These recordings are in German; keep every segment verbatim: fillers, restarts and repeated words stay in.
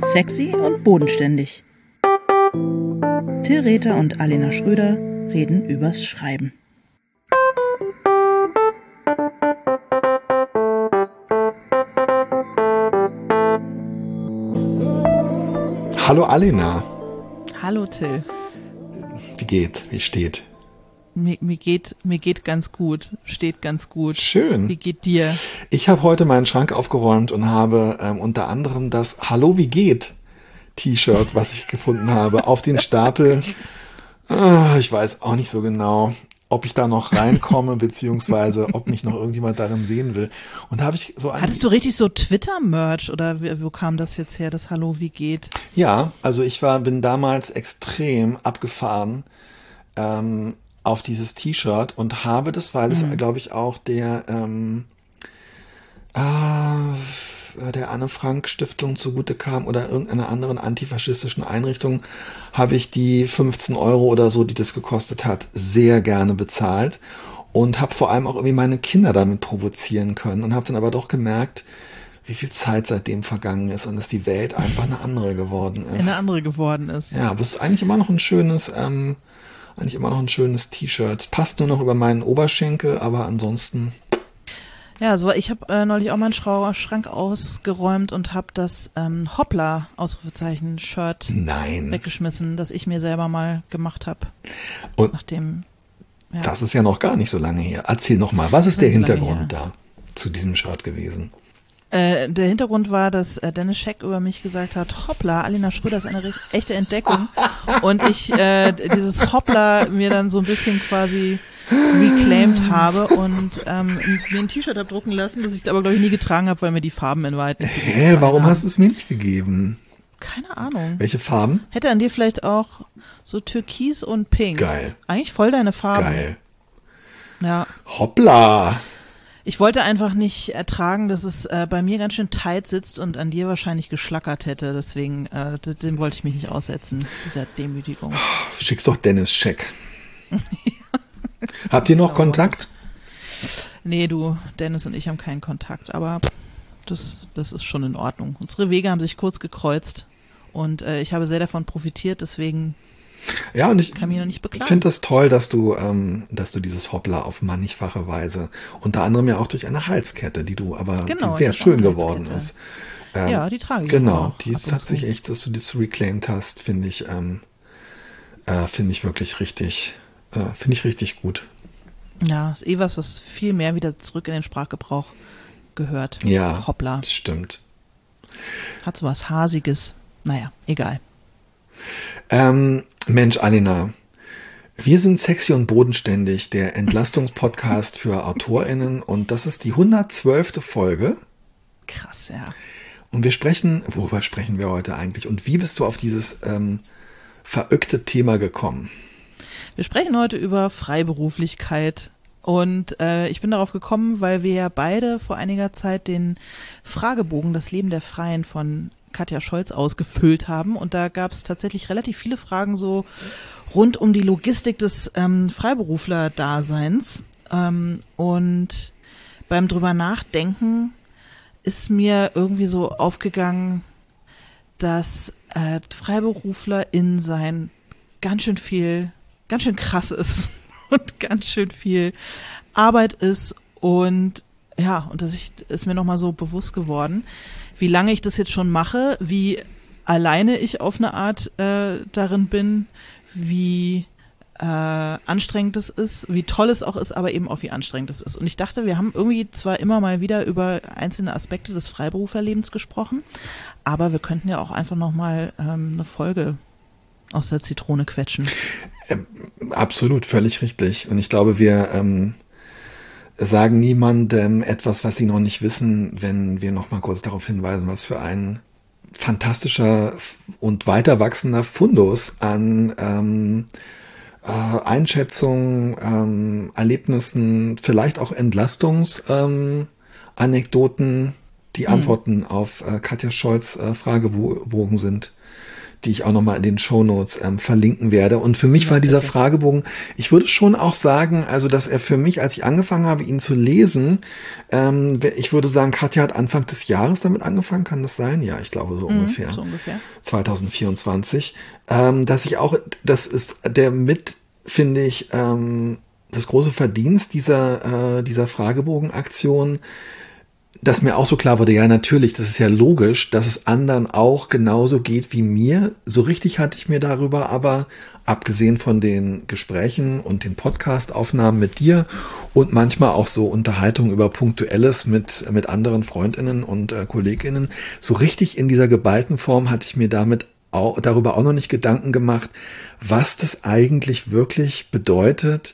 Sexy und bodenständig. Till Rether und Alena Schröder reden übers Schreiben. Hallo Alena. Hallo Till. Wie geht? Wie steht? Mir, mir geht mir geht ganz gut, steht ganz gut. Schön. Wie geht dir? Ich habe heute meinen Schrank aufgeräumt und habe ähm, unter anderem das Hallo, wie geht T-Shirt, was ich gefunden habe, auf den Stapel. Äh, ich weiß auch nicht so genau, ob ich da noch reinkomme, beziehungsweise ob mich noch irgendjemand darin sehen will. Und da habe ich so ein Hattest du richtig so Twitter-Merch oder wie, wo kam das jetzt her, das Hallo, wie geht? Ja, also ich war, bin damals extrem abgefahren ähm, auf dieses T-Shirt und habe das, weil es, Mhm. glaube ich, auch der ähm, äh, der Anne-Frank-Stiftung zugute kam oder irgendeiner anderen antifaschistischen Einrichtung, habe ich die fünfzehn Euro oder so, die das gekostet hat, sehr gerne bezahlt und habe vor allem auch irgendwie meine Kinder damit provozieren können und habe dann aber doch gemerkt, wie viel Zeit seitdem vergangen ist und dass die Welt einfach eine andere geworden ist. Eine andere geworden ist. Ja, aber es ist eigentlich immer noch ein schönes, ähm, eigentlich immer noch ein schönes T-Shirt. Es passt nur noch über meinen Oberschenkel, aber ansonsten. Ja, so ich habe äh, neulich auch meinen Schrau- Schrank ausgeräumt und habe das ähm, Hoppla Ausrufezeichen Shirt Nein. weggeschmissen, das ich mir selber mal gemacht habe. Und Nachdem ja. das ist ja noch gar nicht so lange her. Erzähl noch mal, was ist Das der ist nicht so lange Hintergrund da zu diesem Shirt gewesen? Äh, der Hintergrund war, dass äh, Dennis Scheck über mich gesagt hat, Hoppla, Alena Schröder ist eine recht, echte Entdeckung. Und ich äh, dieses Hoppla mir dann so ein bisschen quasi reclaimed habe und ähm, mir ein T-Shirt habe drucken lassen, das ich aber, glaube ich, nie getragen habe, weil mir die Farben in Wahrheit nicht so gut Hä, gefallen warum haben. hast du es mir nicht gegeben? Keine Ahnung. Welche Farben? Hätte an dir vielleicht auch so Türkis und Pink. Geil. Eigentlich voll deine Farben. Geil. Ja. Hoppla. Ich wollte einfach nicht ertragen, dass es äh, bei mir ganz schön tight sitzt und an dir wahrscheinlich geschlackert hätte. Deswegen, äh, dem wollte ich mich nicht aussetzen, dieser Demütigung. Schick's doch Dennis Scheck. Habt ihr noch Kontakt? Nee, du, Dennis und ich haben keinen Kontakt, aber das, das ist schon in Ordnung. Unsere Wege haben sich kurz gekreuzt und äh, ich habe sehr davon profitiert, deswegen Ja, und ich kann mich noch nicht beklagen. finde das toll, dass du, ähm, dass du dieses Hoppla auf mannigfache Weise, unter anderem ja auch durch eine Halskette, die du aber Genau, die sehr ich hab auch schön eine geworden Halskette. ist. Ähm, Ja, die trage ich Genau, auch die ab und hat zu. sich echt, dass du das reclaimed hast, finde ich, ähm, äh, finde ich wirklich richtig, äh, finde ich richtig gut. Ja, ist eh was, was viel mehr wieder zurück in den Sprachgebrauch gehört. Ja, Hoppla. das stimmt. Hat so was Hasiges. Naja, egal. Ähm, Mensch, Alena, wir sind sexy und bodenständig, der Entlastungspodcast für AutorInnen und das ist die hundertzwölfte Folge. Krass, ja. Und wir sprechen, worüber sprechen wir heute eigentlich? Und wie bist du auf dieses ähm, veröckte Thema gekommen? Wir sprechen heute über Freiberuflichkeit und äh, ich bin darauf gekommen, weil wir ja beide vor einiger Zeit den Fragebogen Das Leben der Freien von Katja Scholz ausgefüllt haben und da gab es tatsächlich relativ viele Fragen so rund um die Logistik des ähm, Freiberufler-Daseins ähm, und beim drüber nachdenken ist mir irgendwie so aufgegangen, dass äh, Freiberufler in sein ganz schön viel, ganz schön krass ist und ganz schön viel Arbeit ist und ja, und das ich, ist mir nochmal so bewusst geworden, wie lange ich das jetzt schon mache, wie alleine ich auf eine Art äh, darin bin, wie äh, anstrengend es ist, wie toll es auch ist, aber eben auch wie anstrengend es ist. Und ich dachte, wir haben irgendwie zwar immer mal wieder über einzelne Aspekte des Freiberuflerlebens gesprochen, aber wir könnten ja auch einfach nochmal ähm, eine Folge aus der Zitrone quetschen. Ähm, absolut, völlig richtig. Und ich glaube, wir ähm, sagen niemandem etwas, was sie noch nicht wissen, wenn wir noch mal kurz darauf hinweisen, was für ein fantastischer und weiter wachsender Fundus an ähm, äh, Einschätzungen, ähm, Erlebnissen, vielleicht auch Entlastungsanekdoten, ähm, die Mhm. Antworten auf äh, Katja Scholz äh, Fragebogen sind, die ich auch nochmal in den Shownotes ähm, verlinken werde. Und für mich Ja, war dieser bitte. Fragebogen, ich würde schon auch sagen, also dass er für mich, als ich angefangen habe, ihn zu lesen, ähm, ich würde sagen, Katja hat Anfang des Jahres damit angefangen, kann das sein? Ja, ich glaube so Mhm, ungefähr. so ungefähr. zwanzig vierundzwanzig. Ähm, dass ich auch, das ist der mit, finde ich, ähm, das große Verdienst dieser, äh, dieser Fragebogenaktion, dass mir auch so klar wurde, ja natürlich, das ist ja logisch, dass es anderen auch genauso geht wie mir. So richtig hatte ich mir darüber aber, abgesehen von den Gesprächen und den Podcast-Aufnahmen mit dir und manchmal auch so Unterhaltungen über Punktuelles mit, mit anderen Freundinnen und äh, Kolleginnen, so richtig in dieser geballten Form hatte ich mir damit auch, darüber auch noch nicht Gedanken gemacht, was das eigentlich wirklich bedeutet,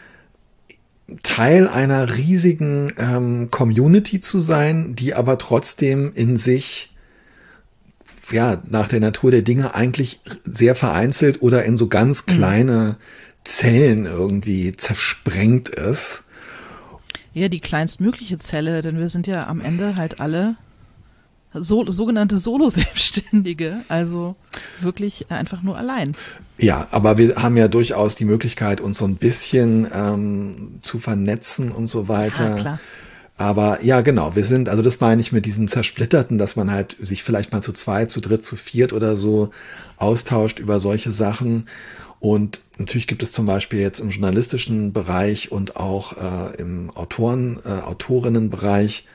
Teil einer riesigen ähm, Community zu sein, die aber trotzdem in sich, ja, nach der Natur der Dinge eigentlich sehr vereinzelt oder in so ganz kleine Zellen irgendwie zersprengt ist. Ja, die kleinstmögliche Zelle, denn wir sind ja am Ende halt alle so, sogenannte Solo-Selbstständige, also wirklich einfach nur allein. Ja, aber wir haben ja durchaus die Möglichkeit, uns so ein bisschen ähm, zu vernetzen und so weiter. Ja, klar. Aber ja, genau, wir sind, also das meine ich mit diesem Zersplitterten, dass man halt sich vielleicht mal zu zweit, zu dritt, zu viert oder so austauscht über solche Sachen. Und natürlich gibt es zum Beispiel jetzt im journalistischen Bereich und auch äh, im Autoren, äh, Autorinnenbereich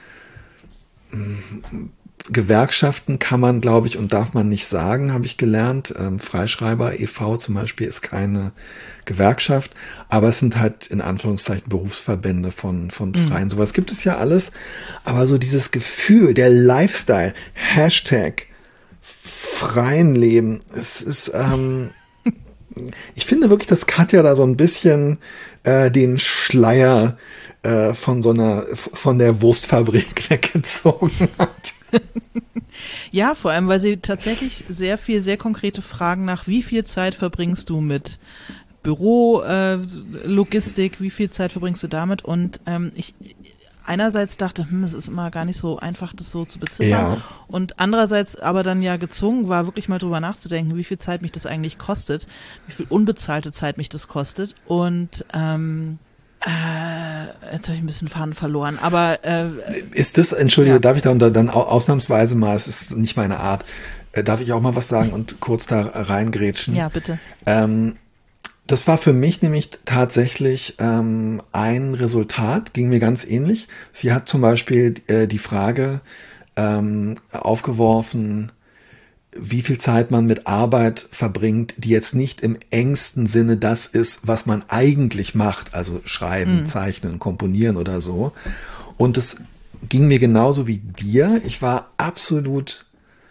Gewerkschaften kann man, glaube ich, und darf man nicht sagen, habe ich gelernt. Ähm, Freischreiber e V zum Beispiel ist keine Gewerkschaft, aber es sind halt in Anführungszeichen Berufsverbände von, von Freien. Mhm. Sowas gibt es ja alles, aber so dieses Gefühl, der Lifestyle, Hashtag freien Leben, es ist, ähm, ich finde wirklich, dass Katja da so ein bisschen äh, den Schleier äh, von so einer, von der Wurstfabrik weggezogen hat. Ja, vor allem, weil sie tatsächlich sehr viel, sehr konkrete Fragen nach, wie viel Zeit verbringst du mit Büro, äh, Logistik, wie viel Zeit verbringst du damit? Und ähm, ich einerseits dachte, hm, es ist immer gar nicht so einfach, das so zu beziffern. Ja. Und andererseits aber dann ja gezwungen war, wirklich mal drüber nachzudenken, wie viel Zeit mich das eigentlich kostet, wie viel unbezahlte Zeit mich das kostet. Und ähm, Äh, jetzt habe ich ein bisschen Faden verloren, aber äh, ist das, Entschuldige, ja. Darf ich da dann ausnahmsweise mal, es ist nicht meine Art, äh, darf ich auch mal was sagen und kurz da reingrätschen? Ja, bitte. Ähm, das war für mich nämlich tatsächlich ähm, ein Resultat, ging mir ganz ähnlich. Sie hat zum Beispiel äh, die Frage ähm, aufgeworfen, wie viel Zeit man mit Arbeit verbringt, die jetzt nicht im engsten Sinne das ist, was man eigentlich macht, also schreiben, mhm. zeichnen, komponieren oder so. Und es ging mir genauso wie dir. Ich war absolut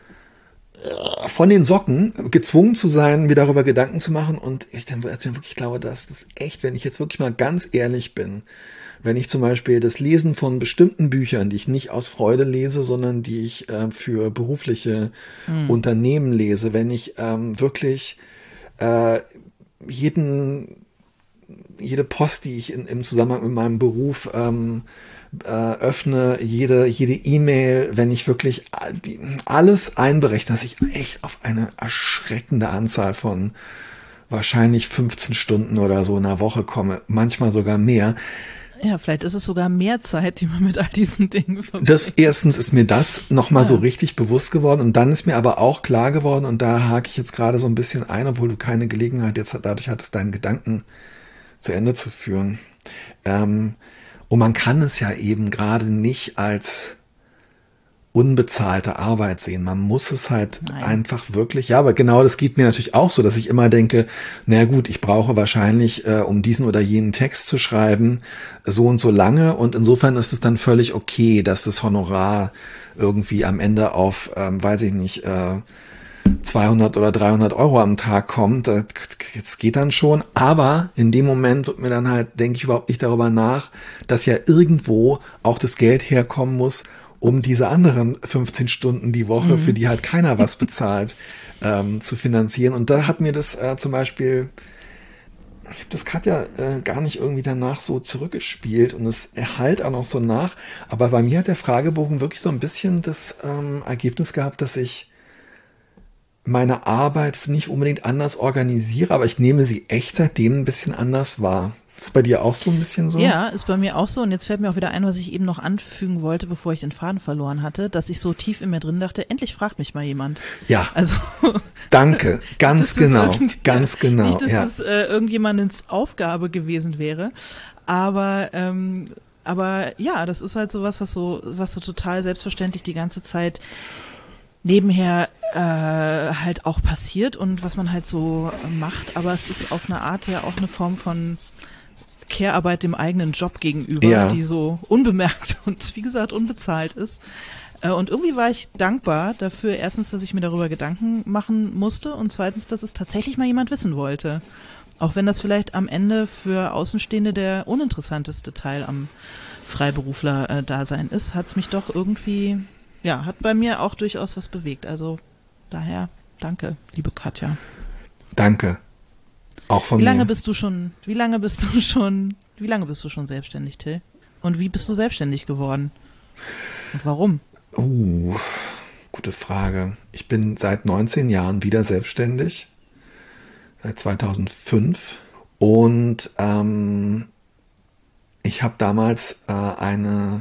von den Socken gezwungen zu sein, mir darüber Gedanken zu machen. Und ich dann wirklich glaube, dass das echt, wenn ich jetzt wirklich mal ganz ehrlich bin, wenn ich zum Beispiel das Lesen von bestimmten Büchern, die ich nicht aus Freude lese, sondern die ich äh, für berufliche hm. Unternehmen lese, wenn ich ähm, wirklich äh, jeden, jede Post, die ich in, im Zusammenhang mit meinem Beruf ähm, äh, öffne, jede jede E-Mail, wenn ich wirklich alles einberechne, dass ich echt auf eine erschreckende Anzahl von wahrscheinlich fünfzehn Stunden oder so in einer Woche komme, manchmal sogar mehr. Ja, vielleicht ist es sogar mehr Zeit, die man mit all diesen Dingen verbringt. Das erstens ist mir das nochmal ja. so richtig bewusst geworden und dann ist mir aber auch klar geworden und da hake ich jetzt gerade so ein bisschen ein, obwohl du keine Gelegenheit jetzt dadurch hattest, deinen Gedanken zu Ende zu führen. Ähm, und man kann es ja eben gerade nicht als unbezahlte Arbeit sehen. Man muss es halt Nein. einfach wirklich, ja, aber genau das geht mir natürlich auch so, dass ich immer denke, na gut, ich brauche wahrscheinlich, äh, um diesen oder jenen Text zu schreiben, so und so lange und insofern ist es dann völlig okay, dass das Honorar irgendwie am Ende auf, ähm, weiß ich nicht, äh, zweihundert oder dreihundert Euro am Tag kommt. Das geht dann schon, aber in dem Moment wird mir dann halt, denke ich überhaupt nicht darüber nach, dass ja irgendwo auch das Geld herkommen muss, um diese anderen fünfzehn Stunden die Woche, mhm. für die halt keiner was bezahlt, ähm, zu finanzieren. Und da hat mir das äh, zum Beispiel, ich habe das Katja äh, gar nicht irgendwie danach so zurückgespielt und es erhallt auch noch so nach. Aber bei mir hat der Fragebogen wirklich so ein bisschen das ähm, Ergebnis gehabt, dass ich meine Arbeit nicht unbedingt anders organisiere, aber ich nehme sie echt seitdem ein bisschen anders wahr. Ist es bei dir auch so ein bisschen so? Ja, ist bei mir auch so. Und jetzt fällt mir auch wieder ein, was ich eben noch anfügen wollte, bevor ich den Faden verloren hatte, dass ich so tief in mir drin dachte, endlich fragt mich mal jemand. Ja. Also danke, ganz genau, ganz genau. Nicht, dass ja. es äh, irgendjemandens Aufgabe gewesen wäre, aber ähm, aber ja, das ist halt sowas, was so was so total selbstverständlich die ganze Zeit nebenher äh, halt auch passiert und was man halt so macht. Aber es ist auf eine Art ja auch eine Form von Care-Arbeit dem eigenen Job gegenüber, ja. die so unbemerkt und wie gesagt unbezahlt ist. Und irgendwie war ich dankbar dafür, erstens, dass ich mir darüber Gedanken machen musste und zweitens, dass es tatsächlich mal jemand wissen wollte. Auch wenn das vielleicht am Ende für Außenstehende der uninteressanteste Teil am Freiberufler-Dasein ist, hat es mich doch irgendwie, ja, hat bei mir auch durchaus was bewegt. Also daher danke, liebe Katja. Danke. Auch von mir. Wie lange mir. bist du schon, wie lange bist du schon, wie lange bist du schon selbstständig, Till? Und wie bist du selbstständig geworden? Und warum? Uh, gute Frage. Ich bin seit neunzehn Jahren wieder selbstständig. Seit zweitausendfünf. Und ähm, ich habe damals äh, eine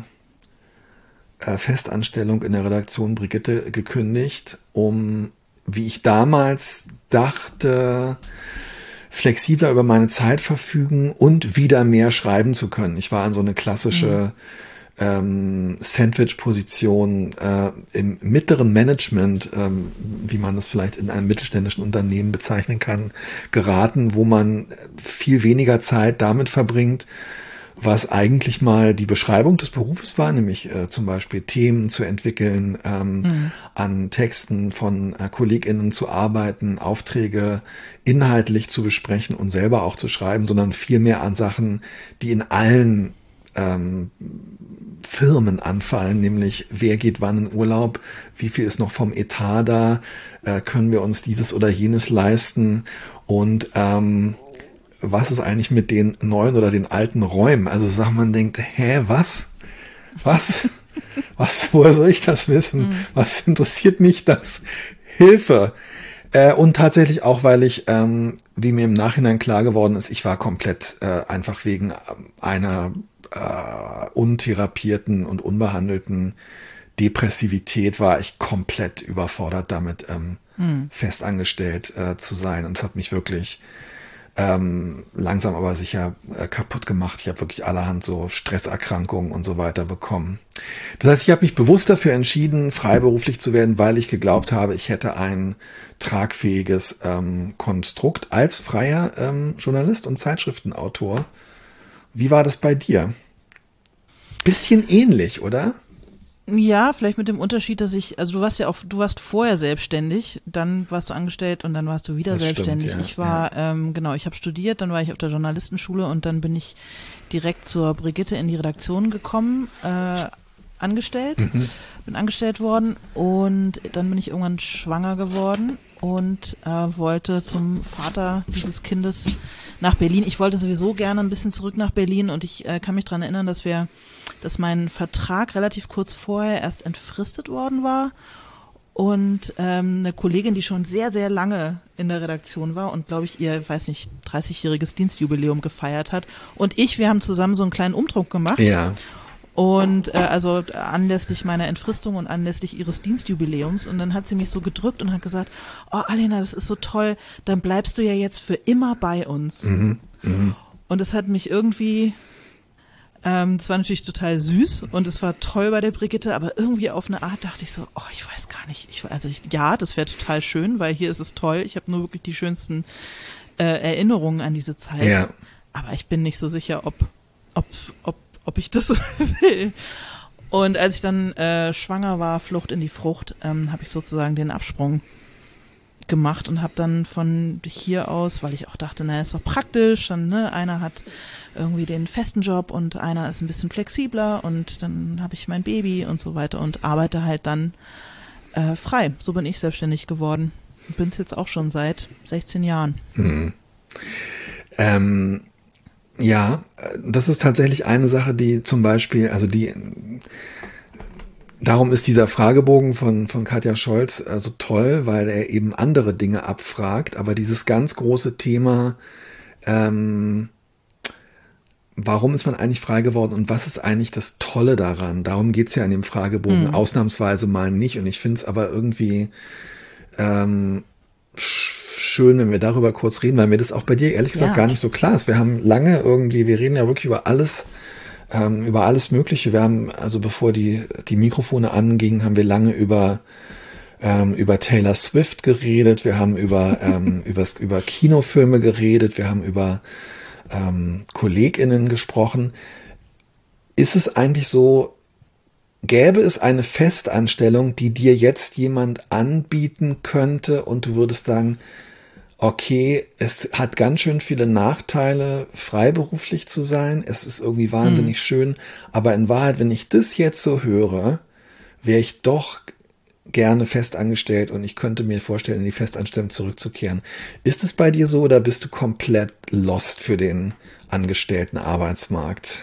äh, Festanstellung in der Redaktion Brigitte gekündigt, um, wie ich damals dachte, flexibler über meine Zeit verfügen und wieder mehr schreiben zu können. Ich war an so eine klassische mhm. ähm, Sandwich-Position äh, im mittleren Management, ähm, wie man das vielleicht in einem mittelständischen Unternehmen bezeichnen kann, geraten, wo man viel weniger Zeit damit verbringt, was eigentlich mal die Beschreibung des Berufes war, nämlich äh, zum Beispiel Themen zu entwickeln, ähm, mhm. an Texten von äh, KollegInnen zu arbeiten, Aufträge inhaltlich zu besprechen und selber auch zu schreiben, sondern viel mehr an Sachen, die in allen ähm, Firmen anfallen, nämlich wer geht wann in Urlaub, wie viel ist noch vom Etat da, äh, können wir uns dieses oder jenes leisten und ähm, was ist eigentlich mit den neuen oder den alten Räumen? Also sagt man denkt, hä, was? Was? Was? Woher soll ich das wissen? Mhm. Was interessiert mich das? Hilfe! Äh, und tatsächlich auch, weil ich, ähm, wie mir im Nachhinein klar geworden ist, ich war komplett äh, einfach wegen einer äh, untherapierten und unbehandelten Depressivität war ich komplett überfordert damit, ähm, mhm. festangestellt äh, zu sein. Und es hat mich wirklich Ähm, langsam aber sicher äh, kaputt gemacht. Ich habe wirklich allerhand so Stresserkrankungen und so weiter bekommen. Das heißt, ich habe mich bewusst dafür entschieden, freiberuflich zu werden, weil ich geglaubt habe, ich hätte ein tragfähiges ähm, Konstrukt als freier ähm, Journalist und Zeitschriftenautor. Wie war das bei dir? Bisschen ähnlich, oder? Ja, vielleicht mit dem Unterschied, dass ich, also du warst ja auch, du warst vorher selbstständig, dann warst du angestellt und dann warst du wieder das selbstständig. Stimmt, ja, ich war, ja. ähm, genau, ich habe studiert, dann war ich auf der Journalistenschule und dann bin ich direkt zur Brigitte in die Redaktion gekommen, äh, angestellt, mhm. bin angestellt worden und dann bin ich irgendwann schwanger geworden und äh, wollte zum Vater dieses Kindes nach Berlin. Ich wollte sowieso gerne ein bisschen zurück nach Berlin und ich äh, kann mich daran erinnern, dass wir dass mein Vertrag relativ kurz vorher erst entfristet worden war und ähm, eine Kollegin, die schon sehr, sehr lange in der Redaktion war und, glaube ich, ihr, weiß nicht, dreißigjähriges Dienstjubiläum gefeiert hat und ich, wir haben zusammen so einen kleinen Umdruck gemacht. Ja. Und äh, also anlässlich meiner Entfristung und anlässlich ihres Dienstjubiläums und dann hat sie mich so gedrückt und hat gesagt, oh Alena, das ist so toll, dann bleibst du ja jetzt für immer bei uns. Mhm. Mhm. Und das hat mich irgendwie... Ähm, das war natürlich total süß und es war toll bei der Brigitte, aber irgendwie auf eine Art dachte ich so, oh, ich weiß gar nicht. Ich, also ich, ja, das wäre total schön, weil hier ist es toll. Ich habe nur wirklich die schönsten äh, Erinnerungen an diese Zeit. Ja. Aber ich bin nicht so sicher, ob, ob, ob, ob ich das so will. Und als ich dann äh, schwanger war, Flucht in die Frucht, ähm, habe ich sozusagen den Absprung gemacht und habe dann von hier aus, weil ich auch dachte, naja, ist doch praktisch, dann, ne, einer hat irgendwie den festen Job und einer ist ein bisschen flexibler und dann habe ich mein Baby und so weiter und arbeite halt dann äh, frei. So bin ich selbstständig geworden und bin es jetzt auch schon seit sechzehn Jahren. Hm. Ähm, ja, das ist tatsächlich eine Sache, die zum Beispiel, also die darum ist dieser Fragebogen von, von Katja Scholz äh, so toll, weil er eben andere Dinge abfragt. Aber dieses ganz große Thema, ähm, warum ist man eigentlich frei geworden und was ist eigentlich das Tolle daran? Darum geht's ja in dem Fragebogen mhm. ausnahmsweise mal nicht. Und ich finde es aber irgendwie ähm, schön, wenn wir darüber kurz reden, weil mir das auch bei dir ehrlich gesagt ja. gar nicht so klar ist. Wir haben lange irgendwie, wir reden ja wirklich über alles, ähm, über alles Mögliche. Wir haben, also bevor die, die Mikrofone angingen, haben wir lange über, ähm, über Taylor Swift geredet. Wir haben über, ähm, über, über Kinofilme geredet. Wir haben über ähm, KollegInnen gesprochen. Ist es eigentlich so, gäbe es eine Festanstellung, die dir jetzt jemand anbieten könnte und du würdest sagen, okay, es hat ganz schön viele Nachteile, freiberuflich zu sein, es ist irgendwie wahnsinnig hm. schön, aber in Wahrheit, wenn ich das jetzt so höre, wäre ich doch gerne festangestellt und ich könnte mir vorstellen, in die Festanstellung zurückzukehren. Ist es bei dir so oder bist du komplett lost für den angestellten Arbeitsmarkt?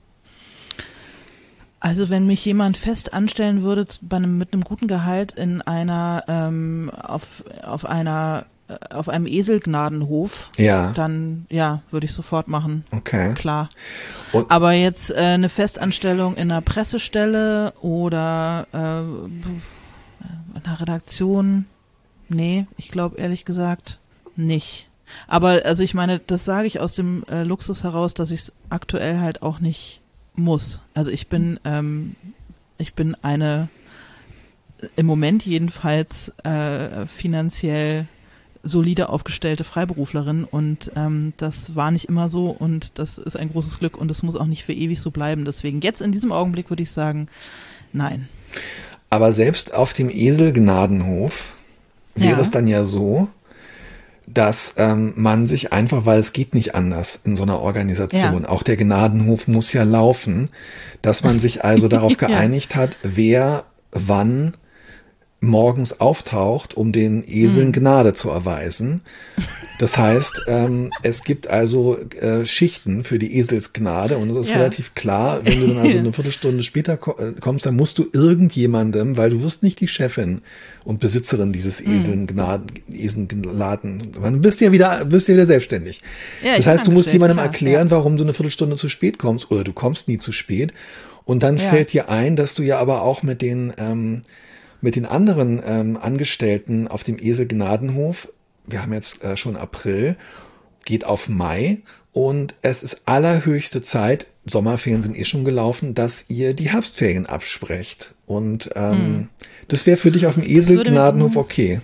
Also wenn mich jemand fest anstellen würde bei einem, mit einem guten Gehalt in einer ähm, auf auf einer äh, auf einem Eselgnadenhof, ja. dann ja würde ich sofort machen. Okay. Klar. Und aber jetzt äh, eine Festanstellung in einer Pressestelle oder äh, in einer Redaktion, nee, ich glaube ehrlich gesagt nicht. Aber also ich meine, das sage ich aus dem äh, Luxus heraus, dass ich es aktuell halt auch nicht muss. Also ich bin, ähm, ich bin eine im Moment jedenfalls äh, finanziell solide aufgestellte Freiberuflerin und ähm, das war nicht immer so und das ist ein großes Glück und das muss auch nicht für ewig so bleiben. Deswegen jetzt in diesem Augenblick würde ich sagen, nein. Aber selbst auf dem Eselgnadenhof wäre Ja. es dann ja so, dass ähm, man sich einfach, weil es geht nicht anders in so einer Organisation, Ja. auch der Gnadenhof muss ja laufen, dass man sich also darauf geeinigt hat, wer wann morgens auftaucht, um den Eseln Mhm. Gnade zu erweisen. Das heißt, ähm, es gibt also äh, Schichten für die Eselsgnade und es ist Ja. relativ klar, wenn du dann also eine Viertelstunde später ko- äh, kommst, dann musst du irgendjemandem, weil du wirst nicht die Chefin und Besitzerin dieses Mhm. Eselgnaden, Eselgnaden, du bist ja wieder, bist ja wieder selbstständig. Ja, Das ich heißt, bin du musst angestellt, jemandem klar, erklären, ja. warum du eine Viertelstunde zu spät kommst oder du kommst nie zu spät. Und dann Ja. fällt dir ein, dass du ja aber auch mit den ähm, mit den anderen ähm, Angestellten auf dem Eselgnadenhof, wir haben jetzt äh, schon April, geht auf Mai und es ist allerhöchste Zeit, Sommerferien sind eh schon gelaufen, dass ihr die Herbstferien absprecht. Und ähm, Hm. das wäre für dich auf dem würde mich- Eselgnadenhof okay.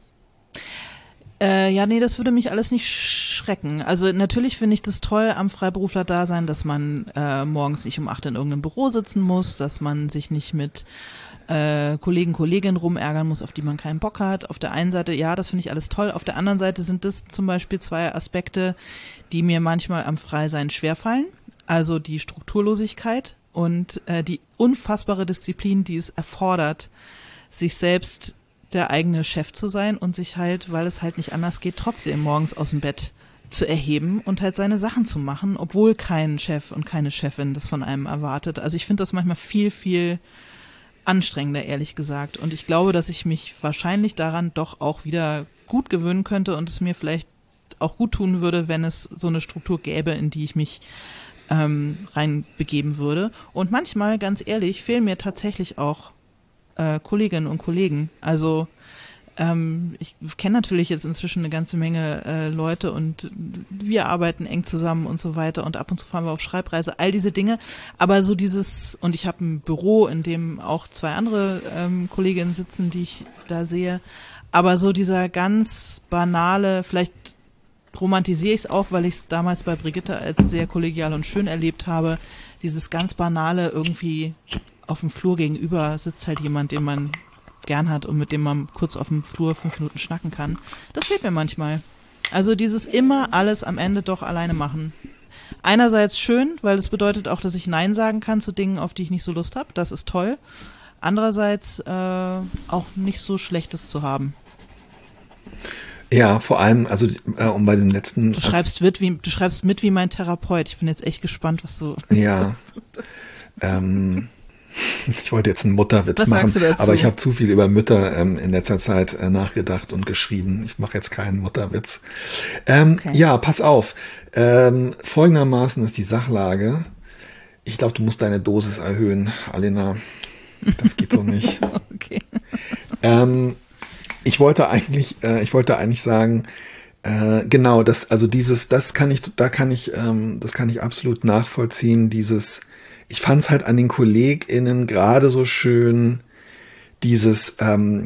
Äh, ja, nee, das würde mich alles nicht schrecken. Also natürlich finde ich das toll am Freiberufler-Dasein, dass man äh, morgens nicht um acht in irgendeinem Büro sitzen muss, dass man sich nicht mit äh, Kollegen, Kolleginnen rumärgern muss, auf die man keinen Bock hat. Auf der einen Seite, ja, das finde ich alles toll. Auf der anderen Seite sind das zum Beispiel zwei Aspekte, die mir manchmal am Freisein schwerfallen. Also die Strukturlosigkeit und äh, die unfassbare Disziplin, die es erfordert, sich selbst der eigene Chef zu sein und sich halt, weil es halt nicht anders geht, trotzdem morgens aus dem Bett zu erheben und halt seine Sachen zu machen, obwohl kein Chef und keine Chefin das von einem erwartet. Also ich finde das manchmal viel, viel anstrengender, ehrlich gesagt. Und ich glaube, dass ich mich wahrscheinlich daran doch auch wieder gut gewöhnen könnte und es mir vielleicht auch gut tun würde, wenn es so eine Struktur gäbe, in die ich mich ähm, reinbegeben würde. Und manchmal, ganz ehrlich, fehlen mir tatsächlich auch äh, Kolleginnen und Kollegen. Also ähm, ich kenne natürlich jetzt inzwischen eine ganze Menge äh, Leute und wir arbeiten eng zusammen und so weiter und ab und zu fahren wir auf Schreibreise, all diese Dinge. Aber so dieses, und ich habe ein Büro, in dem auch zwei andere ähm, Kolleginnen sitzen, die ich da sehe. Aber so dieser ganz banale, vielleicht romantisiere ich es auch, weil ich es damals bei Brigitte als sehr kollegial und schön erlebt habe, dieses ganz banale irgendwie auf dem Flur gegenüber sitzt halt jemand, den man gern hat und mit dem man kurz auf dem Flur fünf Minuten schnacken kann. Das fehlt mir manchmal. Also dieses immer alles am Ende doch alleine machen. Einerseits schön, weil das bedeutet auch, dass ich Nein sagen kann zu Dingen, auf die ich nicht so Lust habe. Das ist toll. Andererseits äh, auch nicht so Schlechtes zu haben. Ja, vor allem, also äh, um bei den letzten... Du schreibst, mit wie, du schreibst mit wie mein Therapeut. Ich bin jetzt echt gespannt, was du... Ja. ähm... Ich wollte jetzt einen Mutterwitz Was machen, sagst du dazu? aber ich habe zu viel über Mütter ähm, in letzter Zeit äh, nachgedacht und geschrieben. Ich mache jetzt keinen Mutterwitz. Ähm, Okay. Ja, pass auf. Ähm, folgendermaßen ist die Sachlage. Ich glaube, du musst deine Dosis erhöhen, Alena. Das geht so nicht. Okay. Ähm, ich wollte eigentlich, äh, ich wollte eigentlich sagen, äh, genau, das, also dieses, das kann ich, da kann ich, ähm, das kann ich absolut nachvollziehen. Dieses, ich fand es halt an den KollegInnen gerade so schön, dieses, ähm,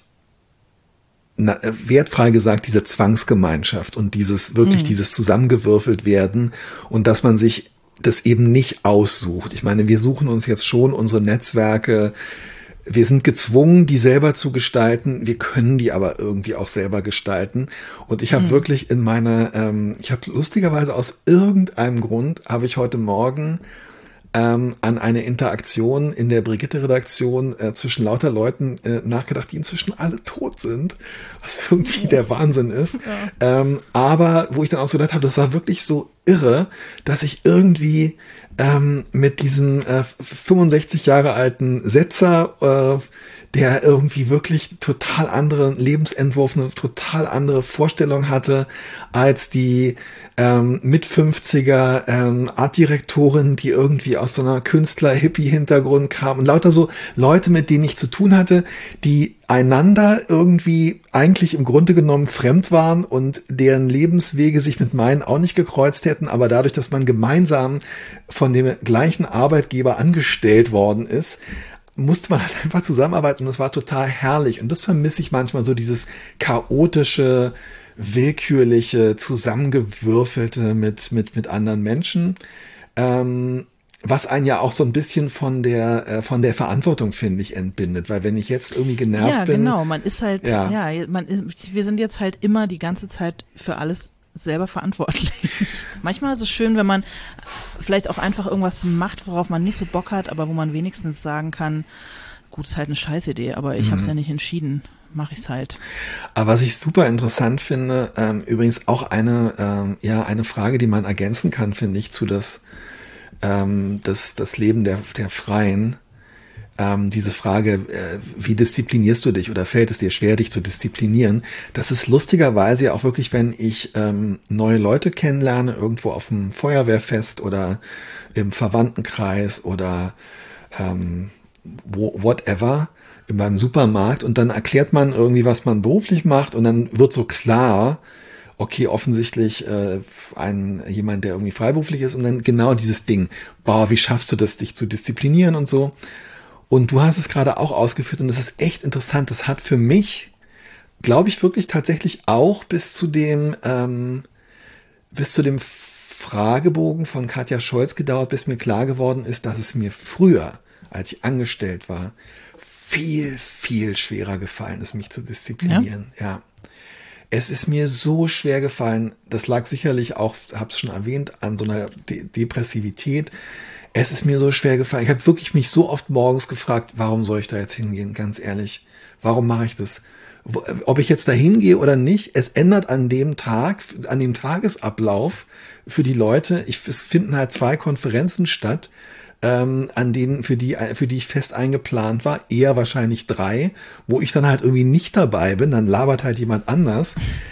na, wertfrei gesagt, diese Zwangsgemeinschaft und dieses, wirklich Mhm. dieses zusammengewürfelt werden und dass man sich das eben nicht aussucht. Ich meine, wir suchen uns jetzt schon unsere Netzwerke. Wir sind gezwungen, die selber zu gestalten. Wir können die aber irgendwie auch selber gestalten. Und ich habe Mhm. wirklich in meiner, ähm, ich habe lustigerweise aus irgendeinem Grund, habe ich heute Morgen ähm, an eine Interaktion in der Brigitte-Redaktion äh, zwischen lauter Leuten äh, nachgedacht, die inzwischen alle tot sind, was irgendwie der Wahnsinn ist. Ja. Ähm, aber wo ich dann auch so gedacht habe, das war wirklich so irre, dass ich irgendwie ähm, mit diesem äh, fünfundsechzig Jahre alten Setzer, äh, der irgendwie wirklich total anderen Lebensentwurf, eine total andere Vorstellung hatte als die ähm, mit fünfziger ähm, Artdirektorin, die irgendwie aus so einer Künstler-Hippie-Hintergrund kam und lauter so Leute, mit denen ich zu tun hatte, die einander irgendwie eigentlich im Grunde genommen fremd waren und deren Lebenswege sich mit meinen auch nicht gekreuzt hätten, aber dadurch, dass man gemeinsam von dem gleichen Arbeitgeber angestellt worden ist, musste man halt einfach zusammenarbeiten und es war total herrlich. Und das vermisse ich manchmal, so dieses chaotische, willkürliche, zusammengewürfelte mit, mit, mit anderen Menschen. Ähm, was einen ja auch so ein bisschen von der, äh, von der Verantwortung, finde ich, entbindet. Weil wenn ich jetzt irgendwie genervt Ja, bin. genau. Man ist halt, Ja. ja, man ist, wir sind jetzt halt immer die ganze Zeit für alles selber verantwortlich. Manchmal ist es schön, wenn man vielleicht auch einfach irgendwas macht, worauf man nicht so Bock hat, aber wo man wenigstens sagen kann, gut, ist halt eine Scheißidee, aber ich Mhm. habe es ja nicht entschieden, mache ich es halt. Aber was ich super interessant finde, ähm, übrigens auch eine, ähm, ja, eine Frage, die man ergänzen kann, finde ich, zu das, ähm, das, das Leben der, der Freien. Ähm, diese Frage, äh, wie disziplinierst du dich oder fällt es dir schwer, dich zu disziplinieren? Das ist lustigerweise ja auch wirklich, wenn ich ähm, neue Leute kennenlerne, irgendwo auf dem Feuerwehrfest oder im Verwandtenkreis oder ähm, wo, whatever, in meinem Supermarkt und dann erklärt man irgendwie, was man beruflich macht und dann wird so klar, okay, offensichtlich äh, ein jemand, der irgendwie freiberuflich ist und dann genau dieses Ding, boah, wie schaffst du das, dich zu disziplinieren und so. Und du hast es gerade auch ausgeführt und das ist echt interessant. Das hat für mich, glaube ich, wirklich tatsächlich auch bis zu dem, ähm, bis zu dem Fragebogen von Katja Scholz gedauert, bis mir klar geworden ist, dass es mir früher, als ich angestellt war, viel, viel schwerer gefallen ist, mich zu disziplinieren. Ja. ja. Es ist mir so schwer gefallen. Das lag sicherlich auch, hab's schon erwähnt, an so einer De- Depressivität. Es ist mir so schwer gefallen. Ich habe wirklich mich so oft morgens gefragt, warum soll ich da jetzt hingehen? Ganz ehrlich, warum mache ich das? Wo, ob ich jetzt da hingehe oder nicht, es ändert an dem Tag, an dem Tagesablauf für die Leute. Ich, es finden halt zwei Konferenzen statt, ähm, an denen für die für die ich fest eingeplant war, eher wahrscheinlich drei, wo ich dann halt irgendwie nicht dabei bin. Dann labert halt jemand anders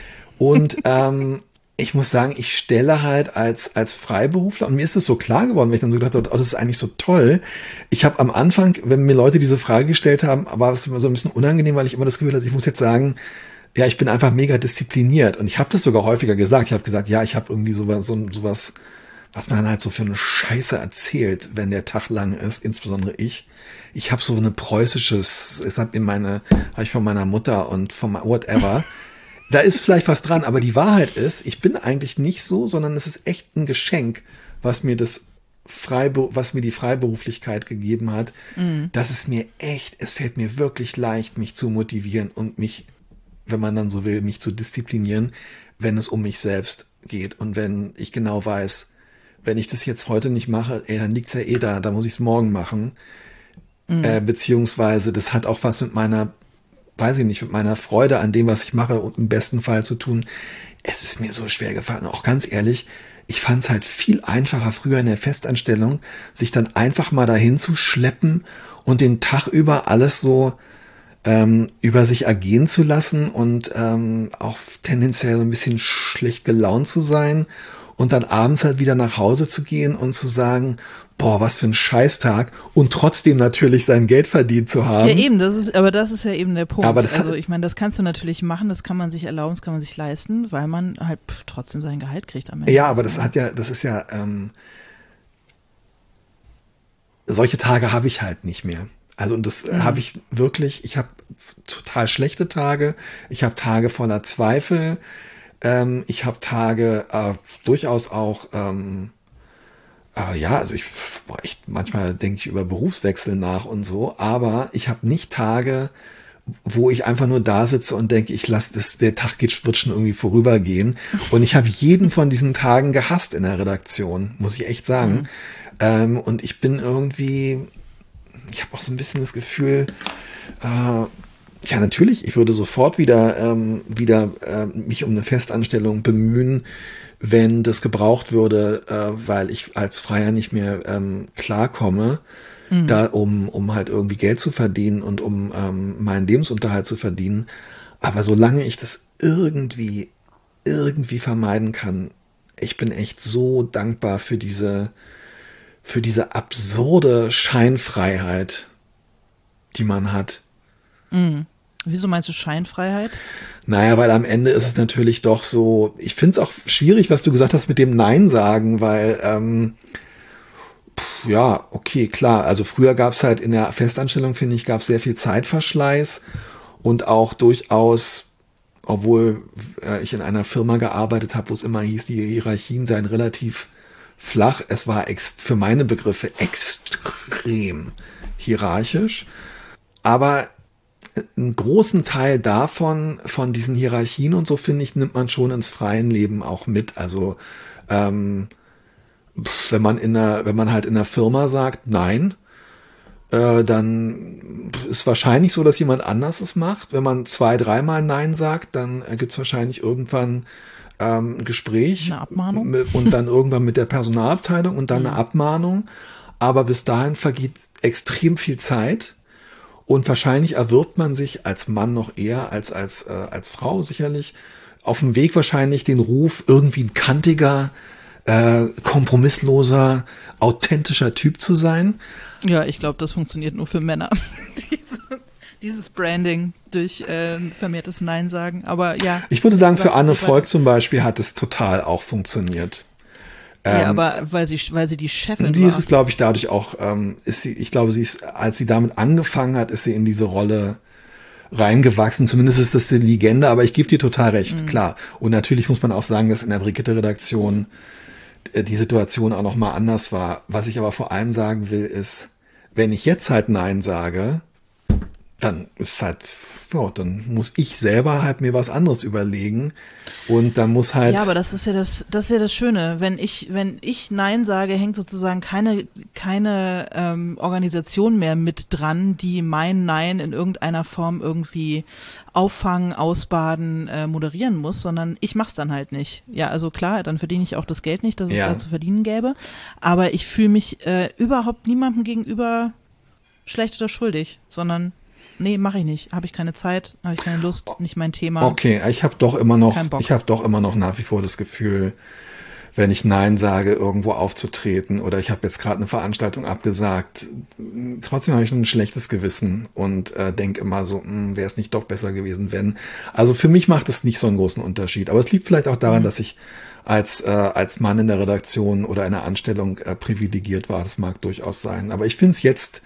und ähm, ich muss sagen, ich stelle halt als, als Freiberufler, und mir ist das so klar geworden, weil ich dann so gedacht habe, oh, das ist eigentlich so toll. Ich habe am Anfang, wenn mir Leute diese Frage gestellt haben, war es immer so ein bisschen unangenehm, weil ich immer das Gefühl hatte, ich muss jetzt sagen, ja, ich bin einfach mega diszipliniert. Und ich habe das sogar häufiger gesagt. Ich habe gesagt, ja, ich habe irgendwie sowas, so, sowas, was man dann halt so für eine Scheiße erzählt, wenn der Tag lang ist, insbesondere ich. Ich habe so eine preußisches, es hat in meine, habe ich von meiner Mutter und von whatever. Da ist vielleicht was dran, aber die Wahrheit ist, ich bin eigentlich nicht so, sondern es ist echt ein Geschenk, was mir das Freiber- was mir die Freiberuflichkeit gegeben hat, mhm. dass es mir echt, es fällt mir wirklich leicht, mich zu motivieren und mich, wenn man dann so will, mich zu disziplinieren, wenn es um mich selbst geht und wenn ich genau weiß, wenn ich das jetzt heute nicht mache, ey, dann liegt's ja eh da, da muss ich es morgen machen, mhm. äh, beziehungsweise das hat auch was mit meiner weiß ich nicht, mit meiner Freude an dem, was ich mache und im besten Fall zu tun. Es ist mir so schwer gefallen. Auch ganz ehrlich, ich fand es halt viel einfacher früher in der Festanstellung, sich dann einfach mal dahin zu schleppen und den Tag über alles so ähm, über sich ergehen zu lassen und ähm, auch tendenziell so ein bisschen schlecht gelaunt zu sein und dann abends halt wieder nach Hause zu gehen und zu sagen, boah, was für ein Scheißtag und trotzdem natürlich sein Geld verdient zu haben. Ja, eben, das ist, aber das ist ja eben der Punkt. Aber das also hat, ich meine, das kannst du natürlich machen, das kann man sich erlauben, das kann man sich leisten, weil man halt trotzdem sein Gehalt kriegt am Ende. Ja, aber das hat ja, das ist ja, ähm, solche Tage habe ich halt nicht mehr. Also und das mhm. habe ich wirklich, ich habe total schlechte Tage, ich habe Tage voller Zweifel, ähm, ich habe Tage äh, durchaus auch, ähm, äh, ja, also ich, boah, echt, manchmal denke ich über Berufswechsel nach und so, aber ich habe nicht Tage, wo ich einfach nur da sitze und denke, ich lasse das, der Tag geht, wird schon irgendwie vorübergehen. Und ich habe jeden von diesen Tagen gehasst in der Redaktion, muss ich echt sagen. Mhm. Ähm, und ich bin irgendwie, ich habe auch so ein bisschen das Gefühl, äh, ja natürlich, ich würde sofort wieder, ähm, wieder äh, mich um eine Festanstellung bemühen, wenn das gebraucht würde, äh, weil ich als Freier nicht mehr ähm, klarkomme, mhm. da um um halt irgendwie Geld zu verdienen und um ähm, meinen Lebensunterhalt zu verdienen. Aber solange ich das irgendwie irgendwie vermeiden kann, ich bin echt so dankbar für diese für diese absurde Scheinfreiheit, die man hat. Mhm. Wieso meinst du Scheinfreiheit? Naja, weil am Ende ist es natürlich doch so, ich finde es auch schwierig, was du gesagt hast mit dem Nein sagen, weil, ähm, pff, ja, okay, klar, also früher gab es halt in der Festanstellung, finde ich, gab es sehr viel Zeitverschleiß und auch durchaus, obwohl äh, ich in einer Firma gearbeitet habe, wo es immer hieß, die Hierarchien seien relativ flach, es war ex- für meine Begriffe extrem hierarchisch, aber einen großen Teil davon, von diesen Hierarchien und so, finde ich, nimmt man schon ins freien Leben auch mit. Also ähm, wenn man in einer, wenn man halt in einer Firma sagt, nein, äh, dann ist wahrscheinlich so, dass jemand anders es macht. Wenn man zwei, dreimal Nein sagt, dann gibt es wahrscheinlich irgendwann ähm, ein Gespräch. Eine Abmahnung. Mit, und dann irgendwann mit der Personalabteilung und dann mhm. eine Abmahnung. Aber bis dahin vergeht extrem viel Zeit. Und wahrscheinlich erwirbt man sich als Mann noch eher als als äh, als Frau sicherlich auf dem Weg wahrscheinlich den Ruf, irgendwie ein kantiger, äh, kompromissloser, authentischer Typ zu sein. Ja, ich glaube, das funktioniert nur für Männer. Diese, dieses Branding durch äh, vermehrtes Nein sagen. Aber ja. Ich würde sagen, für Anne Volk zum Beispiel hat es total auch funktioniert. Ja, ähm, aber weil sie, weil sie die Chefin die war. ist es, glaube ich, dadurch auch, ähm, ist sie, ich glaube, sie ist, als sie damit angefangen hat, ist sie in diese Rolle reingewachsen. Zumindest ist das die Legende, aber ich gebe dir total recht, mhm. klar. Und natürlich muss man auch sagen, dass in der Brigitte-Redaktion äh, die Situation auch noch mal anders war. Was ich aber vor allem sagen will, ist, wenn ich jetzt halt Nein sage, dann ist halt, ja, dann muss ich selber halt mir was anderes überlegen und dann muss halt. Ja, aber das ist ja das, das ist ja das Schöne. Wenn ich, wenn ich Nein sage, hängt sozusagen keine, keine ähm, Organisation mehr mit dran, die mein Nein in irgendeiner Form irgendwie auffangen, ausbaden, äh, moderieren muss, sondern ich mach's dann halt nicht. Ja, also klar, dann verdiene ich auch das Geld nicht, das es ja. da zu verdienen gäbe. Aber ich fühle mich äh, überhaupt niemandem gegenüber schlecht oder schuldig, sondern nee, mache ich nicht. Habe ich keine Zeit, habe ich keine Lust, nicht mein Thema. Okay, ich habe doch immer noch, ich habe doch immer noch nach wie vor das Gefühl, wenn ich Nein sage, irgendwo aufzutreten oder ich habe jetzt gerade eine Veranstaltung abgesagt, trotzdem habe ich ein schlechtes Gewissen und äh, denke immer so, wäre es nicht doch besser gewesen, wenn. Also für mich macht es nicht so einen großen Unterschied. Aber es liegt vielleicht auch daran, mhm. dass ich als äh, als Mann in der Redaktion oder in der Anstellung äh, privilegiert war. Das mag durchaus sein. Aber ich finde es jetzt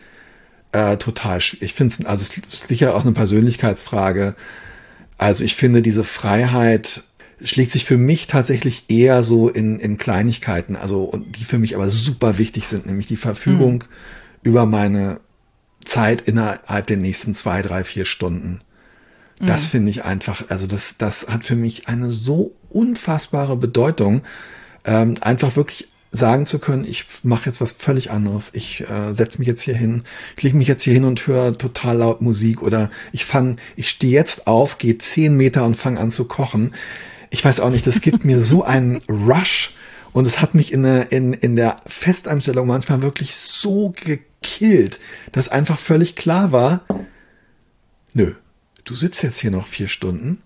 Äh, total, ich finde es, also es ist sicher auch eine Persönlichkeitsfrage. Also ich finde, diese Freiheit schlägt sich für mich tatsächlich eher so in, in Kleinigkeiten, also und die für mich aber super wichtig sind, nämlich die Verfügung mhm. über meine Zeit innerhalb der nächsten zwei, drei, vier Stunden. Das mhm. finde ich einfach, also das, das hat für mich eine so unfassbare Bedeutung, ähm, einfach wirklich sagen zu können, ich mache jetzt was völlig anderes. Ich äh, setze mich jetzt hier hin, ich lege mich jetzt hier hin und höre total laut Musik oder ich fange, ich stehe jetzt auf, gehe zehn Meter und fange an zu kochen. Ich weiß auch nicht, das gibt mir so einen Rush Und es hat mich in der, in, in der Festanstellung manchmal wirklich so gekillt, dass einfach völlig klar war, nö, du sitzt jetzt hier noch vier Stunden.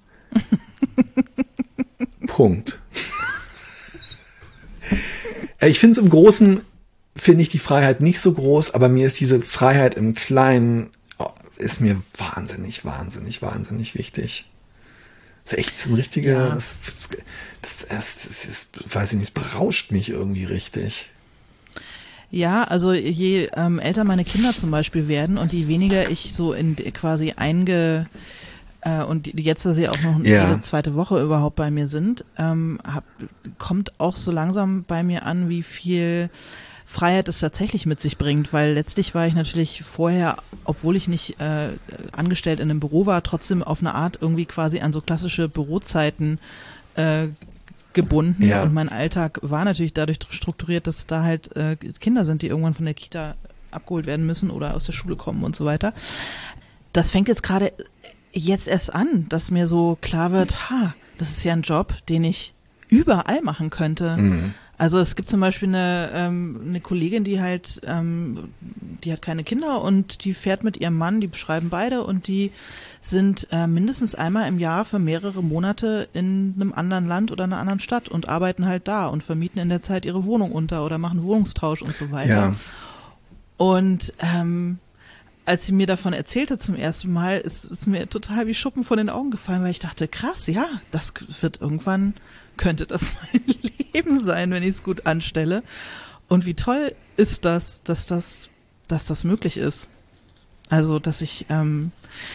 Punkt. Ich finde es im Großen, finde ich die Freiheit nicht so groß, aber mir ist diese Freiheit im Kleinen, oh, ist mir wahnsinnig, wahnsinnig, wahnsinnig wichtig. Das ist echt ein richtiger, ja. das, das, das, das ist, weiß ich nicht, es berauscht mich irgendwie richtig. Ja, also je ähm, älter meine Kinder zum Beispiel werden und je weniger ich so in quasi einge äh, und jetzt, dass sie auch noch ja. jede zweite Woche überhaupt bei mir sind, ähm, hab, kommt auch so langsam bei mir an, wie viel Freiheit es tatsächlich mit sich bringt, weil letztlich war ich natürlich vorher, obwohl ich nicht äh, angestellt in einem Büro war, trotzdem auf eine Art irgendwie quasi an so klassische Bürozeiten äh, gebunden ja. und mein Alltag war natürlich dadurch strukturiert, dass da halt äh, Kinder sind, die irgendwann von der Kita abgeholt werden müssen oder aus der Schule kommen und so weiter. Das fängt jetzt gerade jetzt erst an, dass mir so klar wird, ha, das ist ja ein Job, den ich überall machen könnte. Mhm. Also es gibt zum Beispiel eine, ähm, eine Kollegin, die halt, ähm, die hat keine Kinder und die fährt mit ihrem Mann, die beschreiben beide und die sind äh, mindestens einmal im Jahr für mehrere Monate in einem anderen Land oder einer anderen Stadt und arbeiten halt da und vermieten in der Zeit ihre Wohnung unter oder machen Wohnungstausch und so weiter. Ja. Und ähm, als sie mir davon erzählte zum ersten Mal, ist es mir total wie Schuppen von den Augen gefallen, weil ich dachte, krass, ja, das wird irgendwann, könnte das mein Leben sein, wenn ich es gut anstelle. Und wie toll ist das, dass das, dass das möglich ist. Also, dass ich, ähm,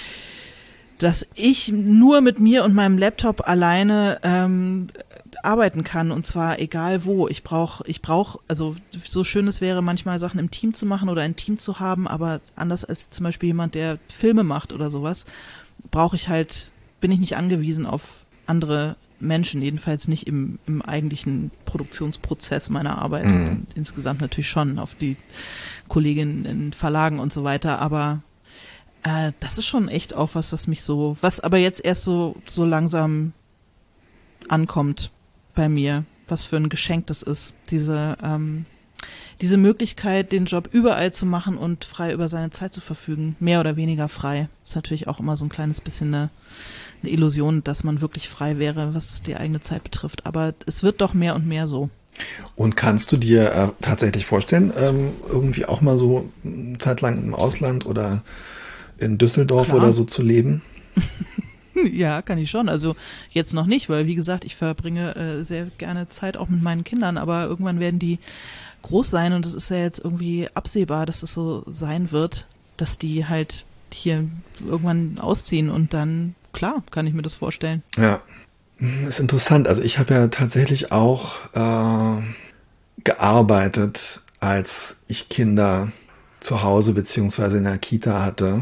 dass ich nur mit mir und meinem Laptop alleine ähm, arbeiten kann und zwar egal wo. Ich brauche, ich brauche, also so schön es wäre, manchmal Sachen im Team zu machen oder ein Team zu haben, aber anders als zum Beispiel jemand, der Filme macht oder sowas, brauche ich halt, bin ich nicht angewiesen auf andere Menschen, jedenfalls nicht im, im eigentlichen Produktionsprozess meiner Arbeit. Mhm. Insgesamt natürlich schon auf die Kolleginnen in Verlagen und so weiter, aber äh, das ist schon echt auch was, was mich so, was aber jetzt erst so, so langsam ankommt bei mir, was für ein Geschenk das ist, diese, ähm, diese Möglichkeit, den Job überall zu machen und frei über seine Zeit zu verfügen, mehr oder weniger frei. Ist natürlich auch immer so ein kleines bisschen eine, eine Illusion, dass man wirklich frei wäre, was die eigene Zeit betrifft, aber es wird doch mehr und mehr so. Und kannst du dir äh, tatsächlich vorstellen, ähm, irgendwie auch mal so eine Zeit lang im Ausland oder in Düsseldorf Klar. oder so zu leben? Ja, kann ich schon. Also jetzt noch nicht, weil wie gesagt, ich verbringe äh, sehr gerne Zeit auch mit meinen Kindern, aber irgendwann werden die groß sein und es ist ja jetzt irgendwie absehbar, dass es so sein wird, dass die halt hier irgendwann ausziehen und dann, klar, kann ich mir das vorstellen. Ja, ist interessant. Also ich habe ja tatsächlich auch äh, gearbeitet, als ich Kinder zu Hause beziehungsweise in der Kita hatte.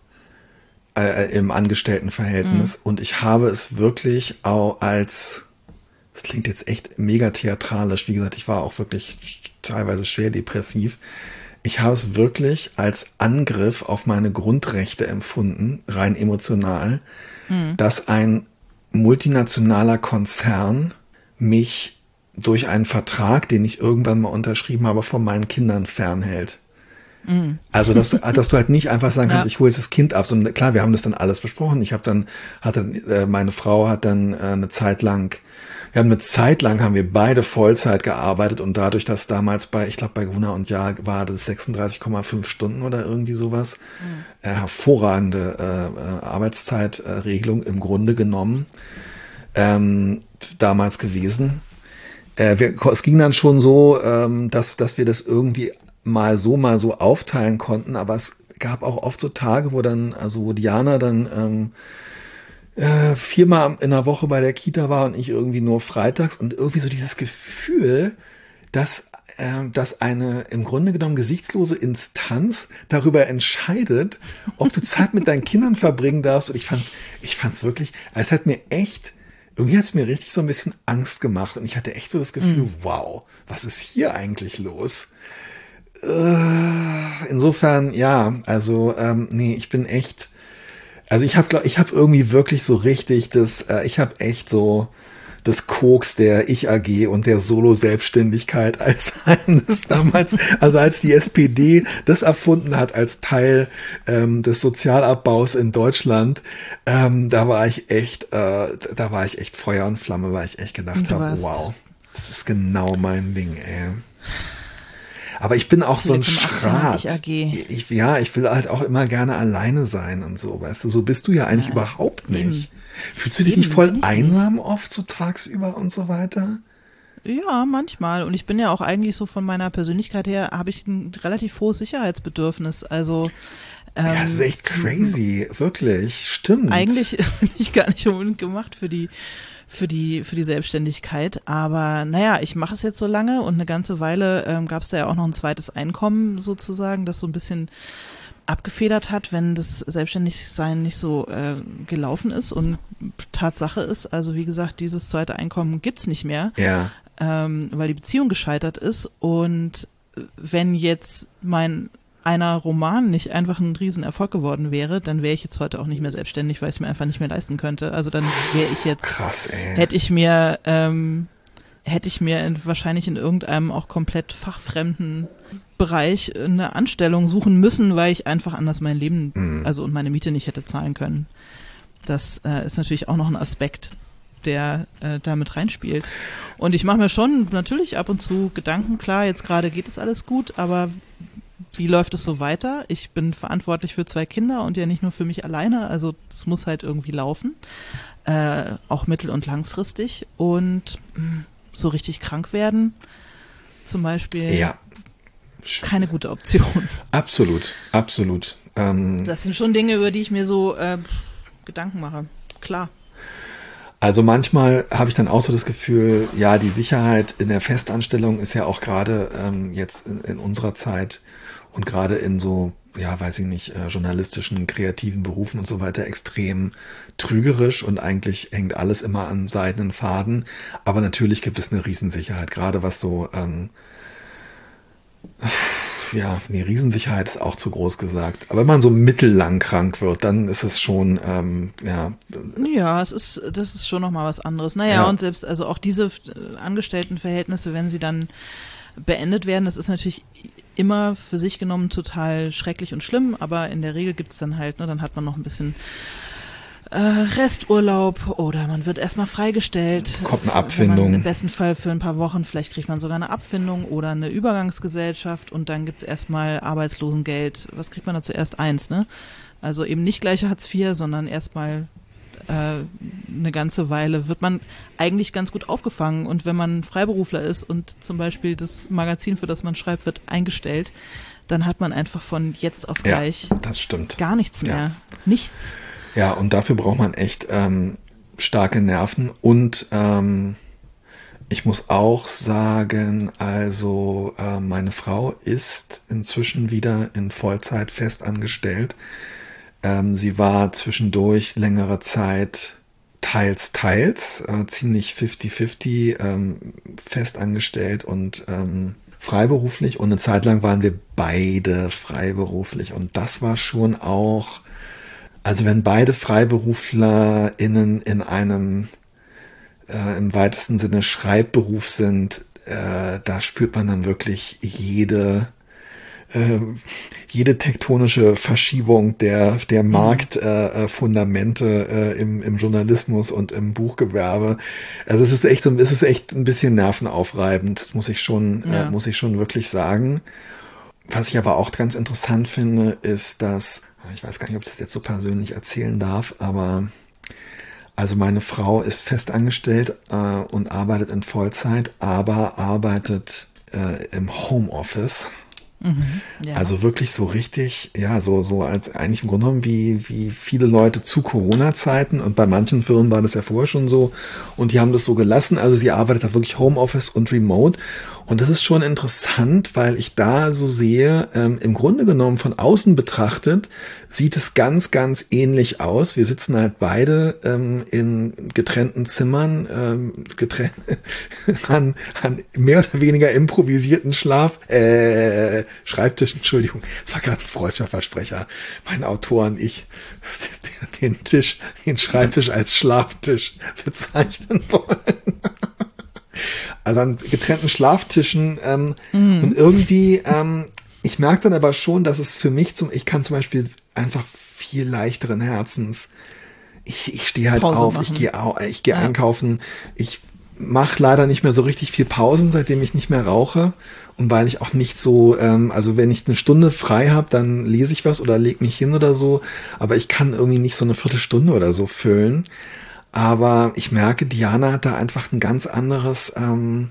Im Angestelltenverhältnis. Mhm. Und ich habe es wirklich auch als, das klingt jetzt echt mega theatralisch, wie gesagt, ich war auch wirklich teilweise schwer depressiv. Ich habe es wirklich als Angriff auf meine Grundrechte empfunden, rein emotional, mhm. dass ein multinationaler Konzern mich durch einen Vertrag, den ich irgendwann mal unterschrieben habe, von meinen Kindern fernhält. Also, dass, dass du halt nicht einfach sagen kannst, ja. ich hole jetzt das Kind ab, sondern klar, wir haben das dann alles besprochen. Ich habe dann, hatte, äh, meine Frau hat dann äh, eine Zeit lang, wir haben eine Zeit lang, haben wir beide Vollzeit gearbeitet und dadurch, dass damals bei, ich glaube bei Gruner und Jahr war das sechsunddreißig Komma fünf Stunden oder irgendwie sowas, mhm. äh, hervorragende äh, Arbeitszeitregelung äh, im Grunde genommen, ähm, damals gewesen. Äh, wir, es ging dann schon so, ähm, dass, dass wir das irgendwie mal so, mal so aufteilen konnten, aber es gab auch oft so Tage, wo dann, also wo Diana dann ähm, äh, viermal in der Woche bei der Kita war und ich irgendwie nur freitags und irgendwie so dieses Gefühl, dass, äh, dass eine im Grunde genommen gesichtslose Instanz darüber entscheidet, ob du Zeit mit deinen Kindern verbringen darfst und ich fand's, ich fand's wirklich, es hat mir echt, irgendwie hat es mir richtig so ein bisschen Angst gemacht und ich hatte echt so das Gefühl, mhm. wow, was ist hier eigentlich los? Insofern, ja, also ähm, nee, ich bin echt, also ich habe ich habe irgendwie wirklich so richtig das, äh, ich habe echt so des Koks der Ich-A G und der Solo-Selbstständigkeit als eines damals, also als die S P D das erfunden hat als Teil ähm, des Sozialabbaus in Deutschland, ähm, da war ich echt, äh, da war ich echt Feuer und Flamme, weil ich echt gedacht habe, wow, das ist genau mein Ding, ey. Aber ich bin auch so ein Schrat. Ich, ja, ich will halt auch immer gerne alleine sein und so, weißt du, so bist du ja eigentlich ja, überhaupt nicht. Eben. Fühlst du dich eben nicht voll einsam nicht. Oft so tagsüber und so weiter? Ja, manchmal. Und ich bin ja auch eigentlich so von meiner Persönlichkeit her, habe ich ein relativ hohes Sicherheitsbedürfnis. Also ähm, ja, das ist echt crazy, wirklich, stimmt. Eigentlich bin ich gar nicht unbedingt gemacht für die für die für die Selbstständigkeit, aber naja, ich mache es jetzt so lange und eine ganze Weile ähm, gab es da ja auch noch ein zweites Einkommen sozusagen, das so ein bisschen abgefedert hat, wenn das Selbstständigsein nicht so äh, gelaufen ist und Tatsache ist, also wie gesagt, dieses zweite Einkommen gibt's nicht mehr, ja. ähm, weil die Beziehung gescheitert ist und wenn jetzt mein einer Roman nicht einfach ein Riesenerfolg geworden wäre, dann wäre ich jetzt heute auch nicht mehr selbstständig, weil ich es mir einfach nicht mehr leisten könnte. Also dann wäre ich jetzt, krass, ey. hätte ich mir, ähm, hätte ich mir in, wahrscheinlich in irgendeinem auch komplett fachfremden Bereich eine Anstellung suchen müssen, weil ich einfach anders mein Leben, mhm. also und meine Miete nicht hätte zahlen können. Das äh, ist natürlich auch noch ein Aspekt, der äh, da mit reinspielt. Und ich mache mir schon natürlich ab und zu Gedanken, klar, jetzt gerade geht es alles gut, aber wie läuft es so weiter? Ich bin verantwortlich für zwei Kinder und ja nicht nur für mich alleine, also das muss halt irgendwie laufen, äh, auch mittel- und langfristig und mh, so richtig krank werden zum Beispiel, ja. keine gute Option. Absolut, absolut. Ähm, das sind schon Dinge, über die ich mir so äh, Gedanken mache, klar. Also manchmal habe ich dann auch so das Gefühl, ja, die Sicherheit in der Festanstellung ist ja auch gerade ähm, jetzt in, in unserer Zeit und gerade in so, ja, weiß ich nicht, äh, journalistischen, kreativen Berufen und so weiter extrem trügerisch und eigentlich hängt alles immer an seidenen Faden. Aber natürlich gibt es eine Riesensicherheit, gerade was so, ähm, ja, nee, Riesensicherheit ist auch zu groß gesagt. Aber wenn man so mittellang krank wird, dann ist es schon, ähm, ja. Ja, es ist, das ist schon nochmal was anderes. Naja, ja. Und selbst, also auch diese Angestelltenverhältnisse, wenn sie dann beendet werden, das ist natürlich immer für sich genommen total schrecklich und schlimm, aber in der Regel gibt's dann halt, ne, dann hat man noch ein bisschen äh, Resturlaub oder man wird erstmal freigestellt. Kommt eine Abfindung. Im besten Fall für ein paar Wochen, vielleicht kriegt man sogar eine Abfindung oder eine Übergangsgesellschaft und dann gibt's erstmal Arbeitslosengeld. Was kriegt man da zuerst? Eins, ne? Also eben nicht gleiche Hartz vier, sondern erstmal äh, eine ganze Weile wird man eigentlich ganz gut aufgefangen und wenn man Freiberufler ist und zum Beispiel das Magazin, für das man schreibt, wird eingestellt, dann hat man einfach von jetzt auf gleich ja, das stimmt. gar nichts mehr. Ja. Nichts. Ja, und dafür braucht man echt ähm, starke Nerven und ähm, ich muss auch sagen, also äh, meine Frau ist inzwischen wieder in Vollzeit festangestellt. Ähm, sie war zwischendurch längere Zeit teils, teils, äh, ziemlich fifty fifty ähm, festangestellt und ähm, freiberuflich. Und eine Zeit lang waren wir beide freiberuflich. Und das war schon auch, also wenn beide FreiberuflerInnen in einem äh, im weitesten Sinne Schreibberuf sind, äh, da spürt man dann wirklich jede Äh, jede tektonische Verschiebung der der Marktfundamente äh, äh, im im Journalismus und im Buchgewerbe. Also es ist echt so, es ist echt ein bisschen nervenaufreibend, das muss ich schon ja. äh, muss ich schon wirklich sagen. Was ich aber auch ganz interessant finde, ist, dass, ich weiß gar nicht, ob ich das jetzt so persönlich erzählen darf, aber also meine Frau ist festangestellt äh, und arbeitet in Vollzeit, aber arbeitet äh, im Homeoffice. Mhm, ja. Also wirklich so richtig, ja, so, so als eigentlich im Grunde genommen wie, wie viele Leute zu Corona-Zeiten und bei manchen Firmen war das ja vorher schon so und die haben das so gelassen, also sie arbeitet da wirklich Homeoffice und Remote und das ist schon interessant, weil ich da so sehe, ähm, im Grunde genommen von außen betrachtet, sieht es ganz, ganz ähnlich aus. Wir sitzen halt beide ähm, in getrennten Zimmern, ähm, getrennt, an, an mehr oder weniger improvisierten Schlaf, äh, Schreibtisch, Entschuldigung, das war gerade ein freudscher Versprecher. Mein Autor und ich den Tisch, den Schreibtisch als Schlaftisch bezeichnen wollen. also an getrennten Schlaftischen ähm, Mhm. und irgendwie, ähm, ich merke dann aber schon, dass es für mich zum, ich kann zum Beispiel einfach viel leichteren Herzens, ich, ich stehe halt Pause auf, machen. ich gehe au- ich gehe Ja. einkaufen, ich mache leider nicht mehr so richtig viel Pausen, seitdem ich nicht mehr rauche und weil ich auch nicht so, ähm, also wenn ich eine Stunde frei habe, dann lese ich was oder lege mich hin oder so, aber ich kann irgendwie nicht so eine Viertelstunde oder so füllen. Aber ich merke, Diana hat da einfach ein ganz anderes, ähm,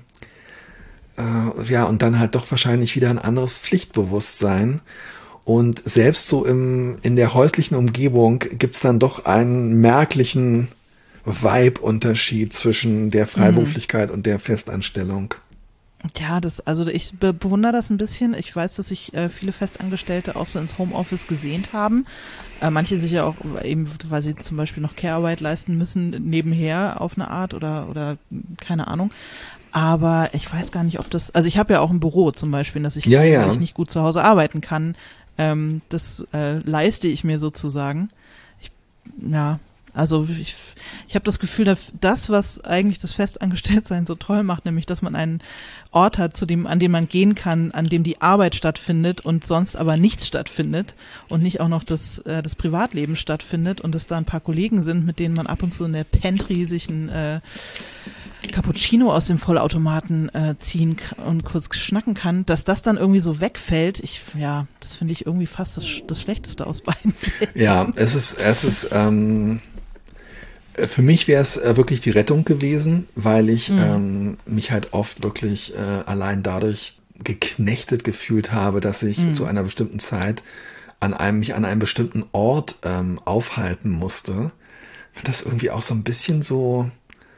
äh, ja, und dann halt doch wahrscheinlich wieder ein anderes Pflichtbewusstsein. Und selbst so im, in der häuslichen Umgebung gibt's dann doch einen merklichen Vibe-Unterschied zwischen der Freiberuflichkeit und der Festanstellung. Ja, das, also ich be bewundere das ein bisschen. Ich weiß, dass sich äh, viele Festangestellte auch so ins Homeoffice gesehnt haben. Äh, manche sich ja auch eben, weil sie zum Beispiel noch Care-Arbeit leisten müssen, nebenher auf eine Art oder, oder keine Ahnung. Aber ich weiß gar nicht, ob das, also ich habe ja auch ein Büro zum Beispiel, dass ich, Ja, ja. weil ich nicht gut zu Hause arbeiten kann, ähm, das äh, leiste ich mir sozusagen. Ich, ja, also ich, ich habe das Gefühl, dass das, was eigentlich das Festangestelltsein so toll macht, nämlich, dass man einen Ort hat, zu dem, an dem man gehen kann, an dem die Arbeit stattfindet und sonst aber nichts stattfindet und nicht auch noch das, äh, das Privatleben stattfindet und dass da ein paar Kollegen sind, mit denen man ab und zu in der Pantry sich ein äh, Cappuccino aus dem Vollautomaten äh, ziehen k- und kurz schnacken kann, dass das dann irgendwie so wegfällt. Ich, ja, das finde ich irgendwie fast das, Sch- das Schlechteste aus beiden Welten. Ja, es ist, es ist, ähm, für mich wäre es äh, wirklich die Rettung gewesen, weil ich Mhm. ähm, mich halt oft wirklich äh, allein dadurch geknechtet gefühlt habe, dass ich Mhm. zu einer bestimmten Zeit an einem, mich an einem bestimmten Ort ähm, aufhalten musste. Das irgendwie auch so ein bisschen so,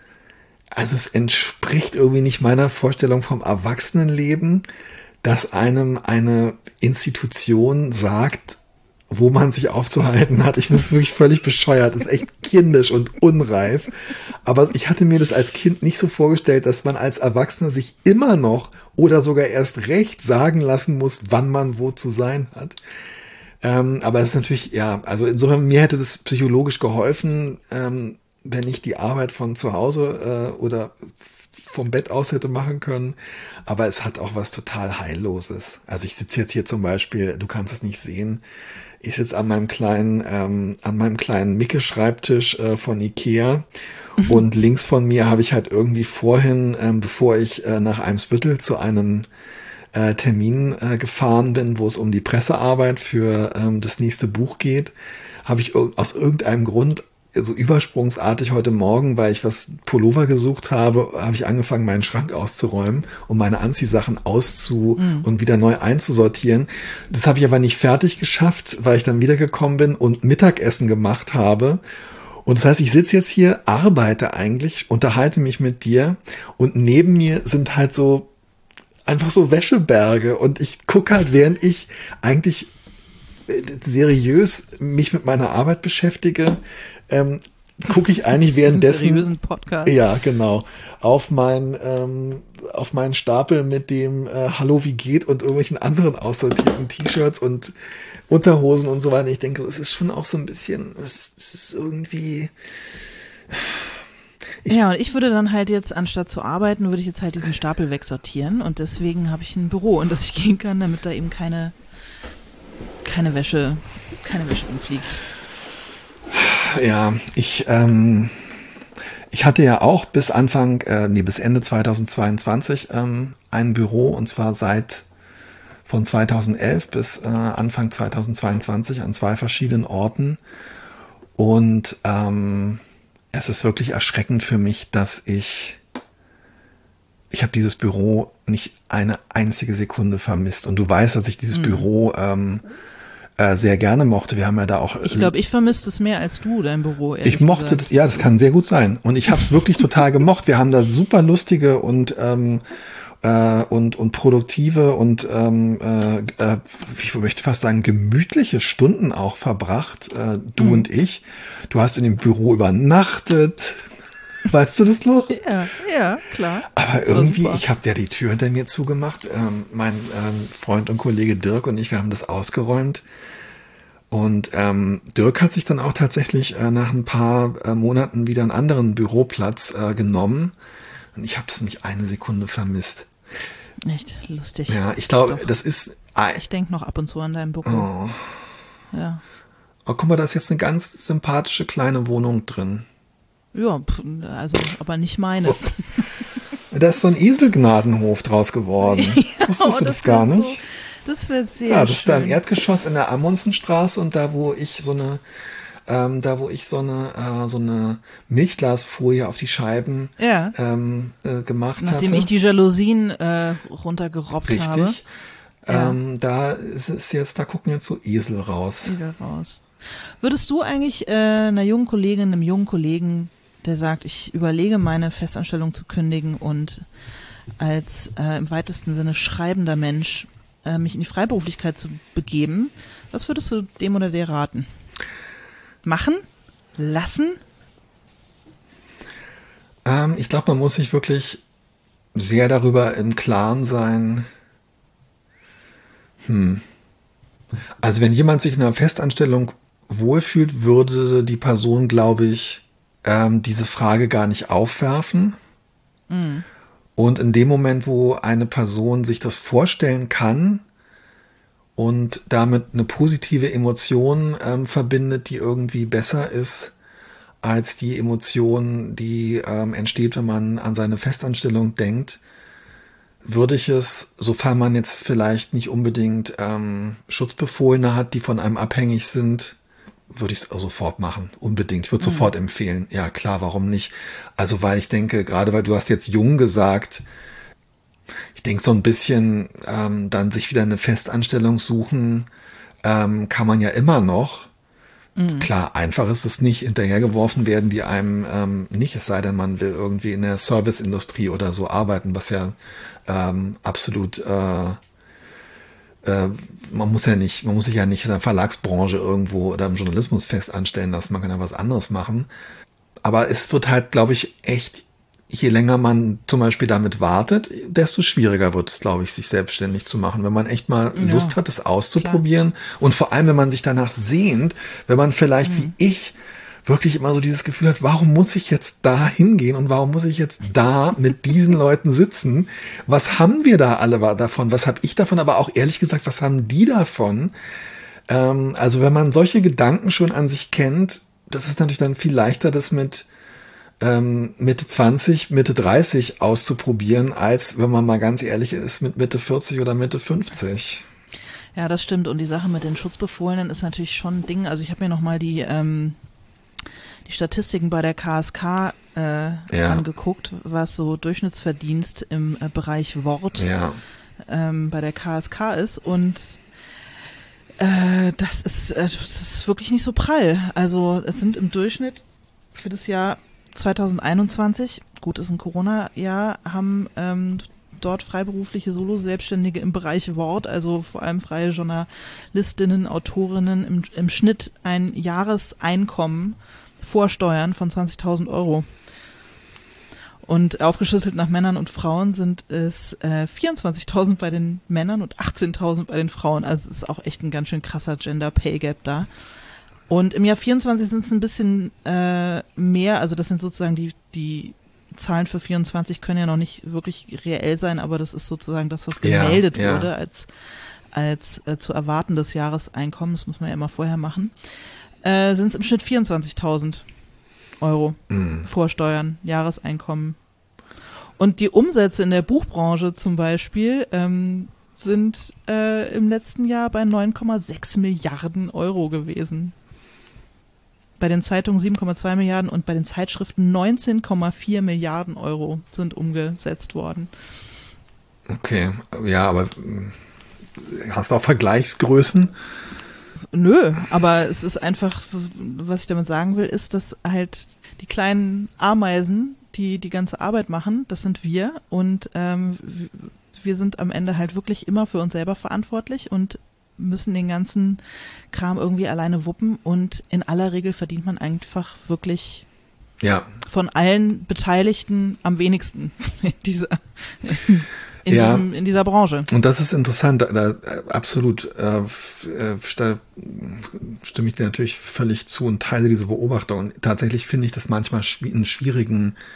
also es entspricht irgendwie nicht meiner Vorstellung vom Erwachsenenleben, dass einem eine Institution sagt, wo man sich aufzuhalten hat. Ich finde es wirklich völlig bescheuert. Das ist echt kindisch und unreif. Aber ich hatte mir das als Kind nicht so vorgestellt, dass man als Erwachsener sich immer noch oder sogar erst recht sagen lassen muss, wann man wo zu sein hat. Ähm, aber es ist natürlich, ja, also insofern, mir hätte das psychologisch geholfen, ähm, wenn ich die Arbeit von zu Hause äh, oder vom Bett aus hätte machen können. Aber es hat auch was total Heilloses. Also ich sitze jetzt hier zum Beispiel, du kannst es nicht sehen, ich sitze an meinem kleinen, ähm, an meinem kleinen Micke-Schreibtisch äh, von Ikea und links von mir habe ich halt irgendwie vorhin, ähm, bevor ich äh, nach Eimsbüttel zu einem äh, Termin äh, gefahren bin, wo es um die Pressearbeit für ähm, das nächste Buch geht, habe ich ir- aus irgendeinem Grund so übersprungsartig heute Morgen, weil ich was Pullover gesucht habe, habe ich angefangen, meinen Schrank auszuräumen und meine Anziehsachen auszu Mhm. und wieder neu einzusortieren. Das habe ich aber nicht fertig geschafft, weil ich dann wiedergekommen bin und Mittagessen gemacht habe. Und das heißt, ich sitze jetzt hier, arbeite eigentlich, unterhalte mich mit dir und neben mir sind halt so einfach so Wäscheberge und ich gucke halt, während ich eigentlich äh, seriös mich mit meiner Arbeit beschäftige, ähm, gucke ich eigentlich Diesem währenddessen, seriösen Podcast. ja genau, auf meinen ähm, auf meinen Stapel mit dem äh, Hallo, wie geht und irgendwelchen anderen aussortierten T-Shirts und Unterhosen und so weiter. Ich denke, es ist schon auch so ein bisschen, es, es ist irgendwie, Ich- Ja, und ich würde dann halt jetzt, anstatt zu arbeiten, würde ich jetzt halt diesen Stapel wegsortieren und deswegen habe ich ein Büro, in das ich gehen kann, damit da eben keine, keine Wäsche, keine Wäsche rumfliegt. ja, ich, ähm, ich hatte ja auch bis Anfang, äh, nee, bis Ende zweitausendzweiundzwanzig ähm, ein Büro und zwar seit von zweitausendelf bis äh, Anfang zweitausendzweiundzwanzig an zwei verschiedenen Orten. Und ähm, es ist wirklich erschreckend für mich, dass ich, ich habe dieses Büro nicht eine einzige Sekunde vermisst. Und du weißt, dass ich dieses Mhm. Büro ähm, äh, sehr gerne mochte. Wir haben ja da auch. Ich glaube, ich vermisste es mehr als du, dein Büro. ehrlich Ich mochte gesagt. das, ja, das kann sehr gut sein. Und ich habe es wirklich total gemocht. Wir haben da super lustige und ähm, äh, und und produktive und ähm, äh, äh, ich möchte fast sagen gemütliche Stunden auch verbracht, äh, du Mhm. und ich. Du hast in dem Büro übernachtet. Weißt du das noch? Ja, ja, klar. Aber Das war irgendwie, super. ich habe ja die Tür hinter mir zugemacht. Ähm, mein ähm, Freund und Kollege Dirk und ich, wir haben das ausgeräumt. Und ähm, Dirk hat sich dann auch tatsächlich äh, nach ein paar äh, Monaten wieder einen anderen Büroplatz äh, genommen. Und ich habe es nicht eine Sekunde vermisst. Echt lustig. Ja, ich glaube, das ist... Ich denke noch ab und zu an dein Büro. Oh. Ja. Oh, guck mal, da ist jetzt eine ganz sympathische kleine Wohnung drin. Ja, also, aber nicht meine. Oh. Da ist so ein Eselgnadenhof draus geworden. Ja, Wusstest oh, du das, das gar nicht? So, das wäre sehr Ja, das ist schön. da im Erdgeschoss in der Amundsenstraße und da, wo ich so eine, ähm, da, wo ich so eine, äh, so eine Milchglasfolie auf die Scheiben ja. ähm, äh, gemacht Nachdem hatte. Nachdem ich die Jalousien äh, runtergerobbt Richtig. habe. Ja. Ähm, da ist es jetzt, da gucken jetzt so Esel raus. Esel raus. Würdest du eigentlich äh, einer jungen Kollegin, einem jungen Kollegen, der sagt, ich überlege, meine Festanstellung zu kündigen und als äh, im weitesten Sinne schreibender Mensch äh, mich in die Freiberuflichkeit zu begeben, was würdest du dem oder der raten? Machen? Lassen? Ähm, ich glaube, man muss sich wirklich sehr darüber im Klaren sein. Hm. Also wenn jemand sich in einer Festanstellung wohlfühlt, würde die Person, glaube ich, ähm, diese Frage gar nicht aufwerfen. Mhm. Und in dem Moment, wo eine Person sich das vorstellen kann und damit eine positive Emotion ähm, verbindet, die irgendwie besser ist als die Emotion, die ähm, entsteht, wenn man an seine Festanstellung denkt, würde ich es, sofern man jetzt vielleicht nicht unbedingt ähm, Schutzbefohlene hat, die von einem abhängig sind, würde ich es sofort machen, unbedingt. Ich würde mhm. sofort empfehlen. Ja, klar, warum nicht? Also, weil ich denke, gerade weil du hast jetzt jung gesagt, ich denke so ein bisschen, ähm, dann sich wieder eine Festanstellung suchen, ähm, kann man ja immer noch. Mhm. Klar, einfach ist es nicht, hinterhergeworfen werden die einem ähm, nicht, es sei denn, man will irgendwie in der Serviceindustrie oder so arbeiten, was ja ähm, absolut äh, man muss ja nicht, man muss sich ja nicht in der Verlagsbranche irgendwo oder im Journalismus fest anstellen lassen, man kann ja was anderes machen. Aber es wird halt, glaube ich, echt, je länger man zum Beispiel damit wartet, desto schwieriger wird es, glaube ich, sich selbstständig zu machen. Wenn man echt mal ja, Lust hat, es auszuprobieren klar. Und vor allem, wenn man sich danach sehnt, wenn man vielleicht mhm. wie ich wirklich immer so dieses Gefühl hat, warum muss ich jetzt da hingehen und warum muss ich jetzt da mit diesen Leuten sitzen? Was haben wir da alle davon? Was habe ich davon? Aber auch ehrlich gesagt, was haben die davon? Ähm, also wenn man solche Gedanken schon an sich kennt, das ist natürlich dann viel leichter, das mit ähm, Mitte zwanzig, Mitte dreißig auszuprobieren, als wenn man mal ganz ehrlich ist, mit Mitte vierzig oder Mitte fünfzig. Ja, das stimmt. Und die Sache mit den Schutzbefohlenen ist natürlich schon ein Ding. Also ich habe mir nochmal die ähm die Statistiken bei der K S K äh, ja. angeguckt, was so Durchschnittsverdienst im äh, Bereich Wort ja. ähm, bei der K S K ist und äh, das ist äh, das ist wirklich nicht so prall. Also es sind im Durchschnitt für das Jahr zweitausendeinundzwanzig, gut, ist ein Corona-Jahr, haben ähm, dort freiberufliche Solo-Selbstständige im Bereich Wort, also vor allem freie Journalistinnen, Autorinnen im, im Schnitt ein Jahreseinkommen vor Steuern von zwanzigtausend Euro. Und aufgeschlüsselt nach Männern und Frauen sind es äh, vierundzwanzigtausend bei den Männern und achtzehntausend bei den Frauen. Also es ist auch echt ein ganz schön krasser Gender Pay Gap da. Und im Jahr vierundzwanzig sind es ein bisschen äh, mehr, also das sind sozusagen die, die Zahlen für vierundzwanzig können ja noch nicht wirklich reell sein, aber das ist sozusagen das, was gemeldet ja, ja. wurde als, als äh, zu erwartendes Jahreseinkommen. Das muss man ja immer vorher machen. Äh, sind es im Schnitt vierundzwanzigtausend Euro mm. vor Steuern, Jahreseinkommen. Und die Umsätze in der Buchbranche zum Beispiel ähm, sind äh, im letzten Jahr bei neun Komma sechs Milliarden Euro gewesen. Bei den Zeitungen sieben Komma zwei Milliarden und bei den Zeitschriften neunzehn Komma vier Milliarden Euro sind umgesetzt worden. Okay, ja, aber hast du auch Vergleichsgrößen? Nö, aber es ist einfach, was ich damit sagen will, ist, dass halt die kleinen Ameisen, die die ganze Arbeit machen, das sind wir und ähm, wir sind am Ende halt wirklich immer für uns selber verantwortlich und müssen den ganzen Kram irgendwie alleine wuppen und in aller Regel verdient man einfach wirklich ja. von allen Beteiligten am wenigsten in dieser In, ja, diesem, in dieser Branche. Und das ist interessant, da, da, absolut, äh, da stimme ich dir natürlich völlig zu und teile diese Beobachtung. Und tatsächlich finde ich das manchmal schw- einen schwierigen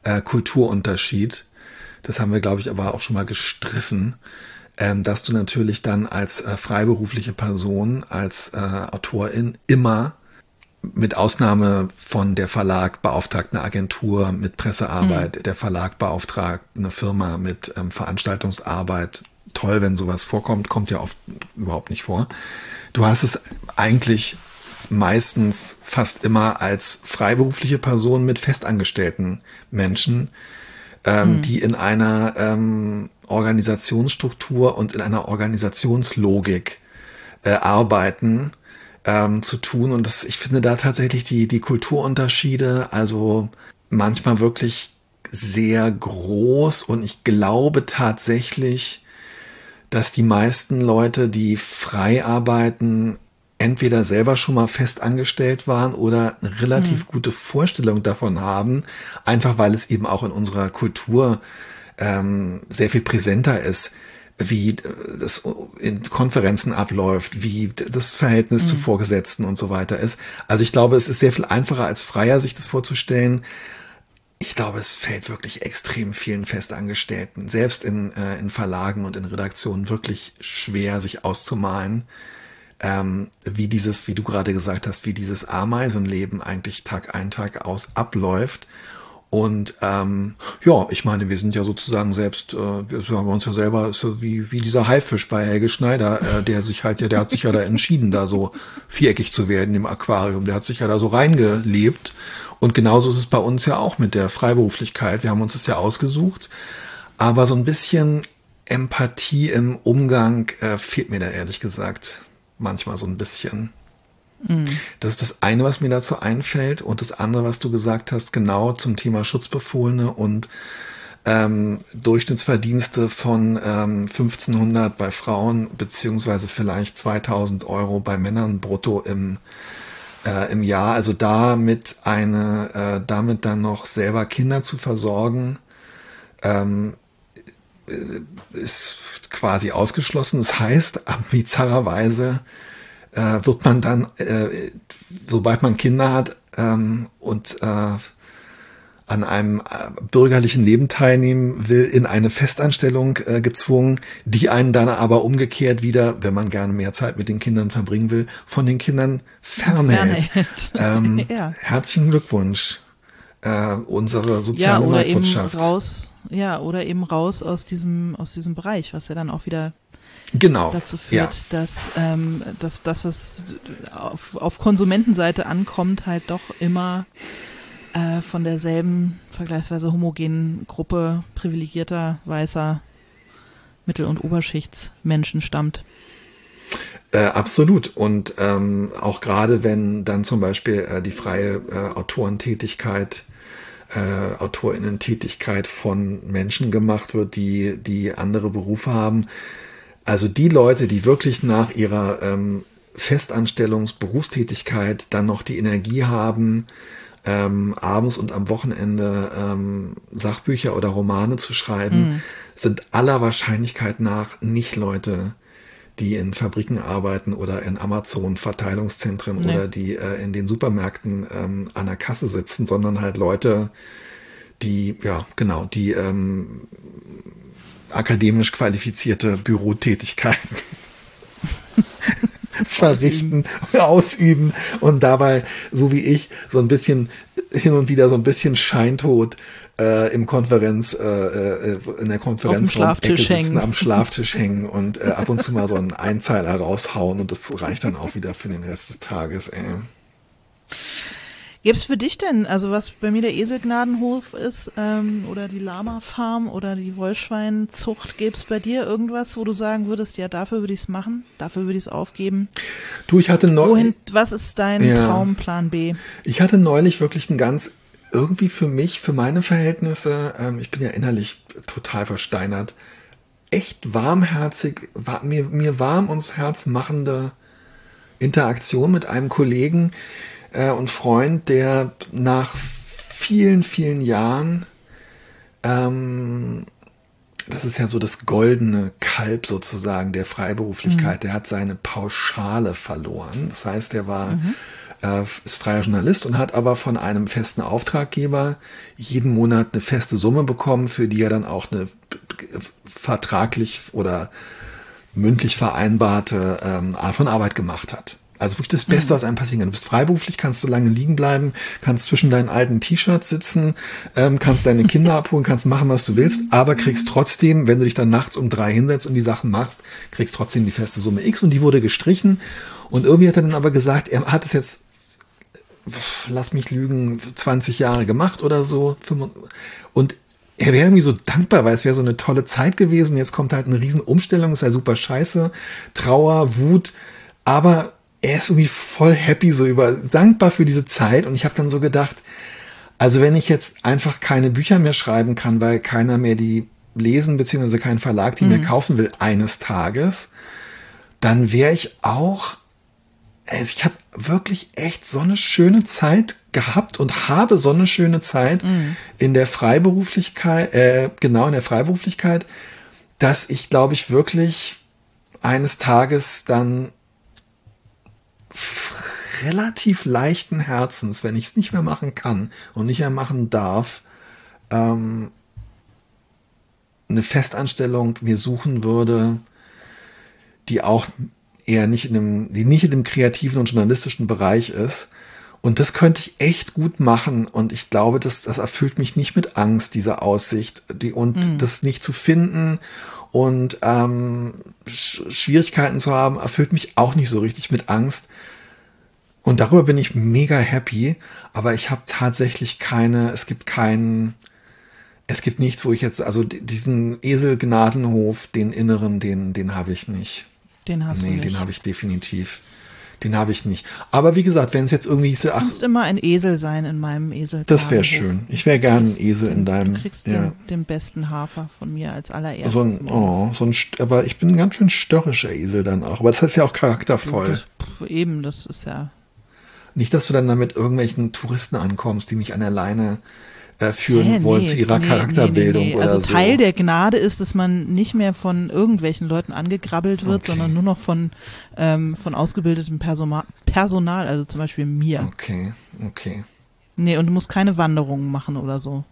äh, Kulturunterschied. Das haben wir, glaube ich, aber auch schon mal gestriffen, ähm, dass du natürlich dann als äh, freiberufliche Person, als äh, Autorin immer mit Ausnahme von der Verlag beauftragt eine Agentur mit Pressearbeit, mhm. der Verlag beauftragt eine Firma mit ähm, Veranstaltungsarbeit. Toll, wenn sowas vorkommt, kommt ja oft überhaupt nicht vor. Du hast es eigentlich meistens fast immer als freiberufliche Person mit festangestellten Menschen, ähm, mhm. die in einer ähm, Organisationsstruktur und in einer Organisationslogik äh, arbeiten, Ähm, zu tun. Und das, ich finde da tatsächlich die, die Kulturunterschiede, also manchmal wirklich sehr groß. Und ich glaube tatsächlich, dass die meisten Leute, die frei arbeiten, entweder selber schon mal fest angestellt waren oder eine relativ mhm. gute Vorstellung davon haben, einfach weil es eben auch in unserer Kultur ähm, sehr viel präsenter ist, wie das in Konferenzen abläuft, wie das Verhältnis mhm. zu Vorgesetzten und so weiter ist. Also ich glaube, es ist sehr viel einfacher als Freier, sich das vorzustellen. Ich glaube, es fällt wirklich extrem vielen Festangestellten, selbst in, äh, in Verlagen und in Redaktionen, wirklich schwer, sich auszumalen, ähm, wie dieses, wie du gerade gesagt hast, wie dieses Ameisenleben eigentlich Tag ein, Tag aus abläuft. Und ähm, ja, ich meine, wir sind ja sozusagen selbst, äh, wir haben uns ja selber so wie wie dieser Haifisch bei Helge Schneider, äh, der sich halt ja, der hat sich ja da entschieden, da so viereckig zu werden im Aquarium. Der hat sich ja da so reingelebt. Und genauso ist es bei uns ja auch mit der Freiberuflichkeit. Wir haben uns das ja ausgesucht, aber so ein bisschen Empathie im Umgang äh, fehlt mir da ehrlich gesagt manchmal so ein bisschen. Das ist das eine, was mir dazu einfällt, und das andere, was du gesagt hast, genau zum Thema Schutzbefohlene und ähm, Durchschnittsverdienste von ähm, fünfzehnhundert bei Frauen beziehungsweise vielleicht zweitausend Euro bei Männern brutto im äh, im Jahr. Also damit eine, äh, damit dann noch selber Kinder zu versorgen, ähm, ist quasi ausgeschlossen. Das heißt, bizarrerweise Äh, wird man dann, äh, sobald man Kinder hat ähm, und äh, an einem äh, bürgerlichen Leben teilnehmen will, in eine Festanstellung äh, gezwungen, die einen dann aber umgekehrt wieder, wenn man gerne mehr Zeit mit den Kindern verbringen will, von den Kindern fernhält. fernhält. Ähm, ja. Herzlichen Glückwunsch. Äh, unsere soziale ja, oder Marktwirtschaft. Eben raus, ja, oder eben raus aus diesem, aus diesem Bereich, was ja dann auch wieder Genau. dazu führt, ja. dass ähm, dass das, was auf, auf Konsumentenseite ankommt, halt doch immer äh, von derselben vergleichsweise homogenen Gruppe privilegierter, weißer Mittel- und Oberschichtsmenschen stammt. Äh, absolut. Und ähm, auch gerade wenn dann zum Beispiel äh, die freie äh, Autorentätigkeit, äh, AutorInnen-Tätigkeit von Menschen gemacht wird, die die andere Berufe haben. Also die Leute, die wirklich nach ihrer ähm, Festanstellungs-Berufstätigkeit dann noch die Energie haben, ähm, abends und am Wochenende ähm, Sachbücher oder Romane zu schreiben, mhm. sind aller Wahrscheinlichkeit nach nicht Leute, die in Fabriken arbeiten oder in Amazon-Verteilungszentren nee. oder die äh, in den Supermärkten ähm, an der Kasse sitzen, sondern halt Leute, die, ja, genau, die ähm, akademisch qualifizierte Bürotätigkeiten verrichten, ausüben und dabei, so wie ich, so ein bisschen hin und wieder so ein bisschen scheintot äh, im Konferenz, äh, in der Konferenzraum-Ecke sitzen, am Schlaftisch hängen und äh, ab und zu mal so einen Einzeiler raushauen, und das reicht dann auch wieder für den Rest des Tages, ey. Gäbe es für dich denn, also was bei mir der Eselgnadenhof ist, ähm, oder die Lama-Farm oder die Wollschweinzucht, gäbe es bei dir irgendwas, wo du sagen würdest, ja, dafür würde ich es machen, dafür würde ich es aufgeben? Du, ich hatte neulich... Was ist dein ja, Traumplan B? Ich hatte neulich wirklich einen ganz, irgendwie für mich, für meine Verhältnisse, ähm, ich bin ja innerlich total versteinert, echt warmherzig, war, mir, mir warm ums Herz machende Interaktion mit einem Kollegen, und Freund, der nach vielen, vielen Jahren, ähm, das ist ja so das goldene Kalb sozusagen der Freiberuflichkeit, mhm. der hat seine Pauschale verloren. Das heißt, er war mhm. äh, ist freier Journalist und hat aber von einem festen Auftraggeber jeden Monat eine feste Summe bekommen, für die er dann auch eine vertraglich oder mündlich vereinbarte ähm, Art von Arbeit gemacht hat. Also wirklich das Beste, was einem passieren kann. Du bist freiberuflich, kannst so lange liegen bleiben, kannst zwischen deinen alten T-Shirts sitzen, ähm, kannst deine Kinder abholen, kannst machen, was du willst, aber kriegst trotzdem, wenn du dich dann nachts um drei hinsetzt und die Sachen machst, kriegst trotzdem die feste Summe X und die wurde gestrichen. Und irgendwie hat er dann aber gesagt, er hat es jetzt, lass mich lügen, zwanzig Jahre gemacht oder so. Und er wäre irgendwie so dankbar, weil es wäre so eine tolle Zeit gewesen. Jetzt kommt halt eine riesen Umstellung, ist ja super scheiße, Trauer, Wut, aber er ist irgendwie voll happy, so über dankbar für diese Zeit. Und ich habe dann so gedacht, also wenn ich jetzt einfach keine Bücher mehr schreiben kann, weil keiner mehr die lesen, beziehungsweise kein Verlag die mhm. mir kaufen will eines Tages, dann wäre ich auch, also ich habe wirklich echt so eine schöne Zeit gehabt und habe so eine schöne Zeit mhm. in der Freiberuflichkeit, äh, genau in der Freiberuflichkeit, dass ich, glaube ich, wirklich eines Tages dann relativ leichten Herzens, wenn ich es nicht mehr machen kann und nicht mehr machen darf, ähm, eine Festanstellung mir suchen würde, die auch eher nicht in einem, die nicht in dem kreativen und journalistischen Bereich ist. Und das könnte ich echt gut machen. Und ich glaube, das, das erfüllt mich nicht mit Angst, diese Aussicht, die, und mhm. das nicht zu finden und ähm, Sch- Schwierigkeiten zu haben, erfüllt mich auch nicht so richtig mit Angst. Und darüber bin ich mega happy, aber ich habe tatsächlich keine, es gibt keinen, es gibt nichts, wo ich jetzt, also diesen Esel-Gnadenhof, den inneren, den, den habe ich nicht. Den hast nee, du nicht. Nee, den habe ich definitiv. Den habe ich nicht. Aber wie gesagt, wenn es jetzt irgendwie so, ach, du musst immer ein Esel sein in meinem Esel. Das wäre schön. Ich wäre gern ein Esel den, in deinem. Du kriegst ja. den, den besten Hafer von mir als allererstes. So ein, oh, so ein, aber ich bin ein ganz schön störrischer Esel dann auch. Aber das heißt ja auch charaktervoll. Das, pff, eben, das ist ja. Nicht, dass du dann damit irgendwelchen Touristen ankommst, die mich an der Leine äh, führen Hä, wollen nee, zu ihrer nee, Charakterbildung nee, nee. oder also so. Also Teil der Gnade ist, dass man nicht mehr von irgendwelchen Leuten angegrabbelt wird, okay. sondern nur noch von, ähm, von ausgebildetem Persoma- Personal, also zum Beispiel mir. Okay, okay. Nee, und du musst keine Wanderungen machen oder so.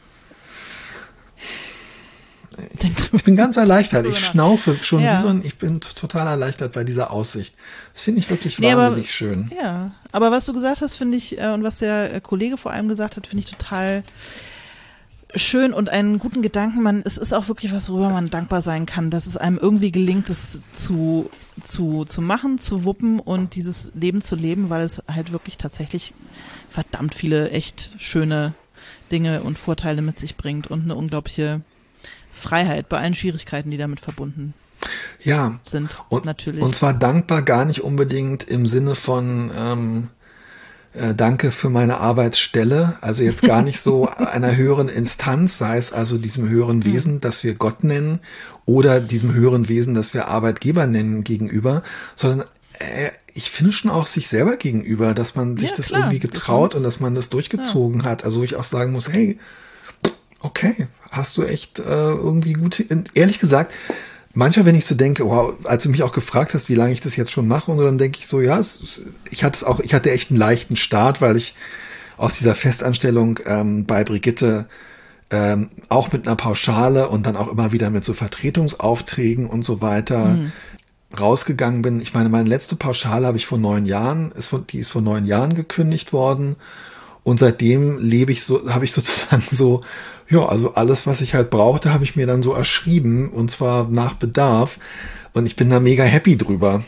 Ich bin ganz erleichtert. Ich schnaufe schon ja. wie so ein, ich bin t- total erleichtert bei dieser Aussicht. Das finde ich wirklich nee, wahnsinnig aber, schön. Ja, aber was du gesagt hast, finde ich, äh, und was der Kollege vor allem gesagt hat, finde ich total schön und einen guten Gedanken. Man, es ist auch wirklich was, worüber man dankbar sein kann, dass es einem irgendwie gelingt, das zu, zu, zu machen, zu wuppen und dieses Leben zu leben, weil es halt wirklich tatsächlich verdammt viele echt schöne Dinge und Vorteile mit sich bringt und eine unglaubliche Freiheit bei allen Schwierigkeiten, die damit verbunden ja. sind. Und, natürlich. Und zwar dankbar gar nicht unbedingt im Sinne von ähm, äh, Danke für meine Arbeitsstelle, also jetzt gar nicht so einer höheren Instanz, sei es also diesem höheren Wesen, mhm. das wir Gott nennen, oder diesem höheren Wesen, das wir Arbeitgeber nennen gegenüber, sondern äh, ich finde schon auch sich selber gegenüber, dass man sich ja, das klar. irgendwie getraut das und dass man das durchgezogen ja. hat. Also ich auch sagen muss, hey, okay, hast du echt äh, irgendwie gut, ehrlich gesagt, manchmal, wenn ich so denke, wow, als du mich auch gefragt hast, wie lange ich das jetzt schon mache, und so, dann denke ich so, ja, es, ich hatte es auch, ich hatte echt einen leichten Start, weil ich aus dieser Festanstellung ähm, bei Brigitte ähm, auch mit einer Pauschale und dann auch immer wieder mit so Vertretungsaufträgen und so weiter mhm. rausgegangen bin. Ich meine, meine letzte Pauschale habe ich vor neun Jahren, ist von, die ist vor neun Jahren gekündigt worden. Und seitdem lebe ich so, habe ich sozusagen so, ja, also alles, was ich halt brauchte, habe ich mir dann so erschrieben, und zwar nach Bedarf. Und ich bin da mega happy drüber.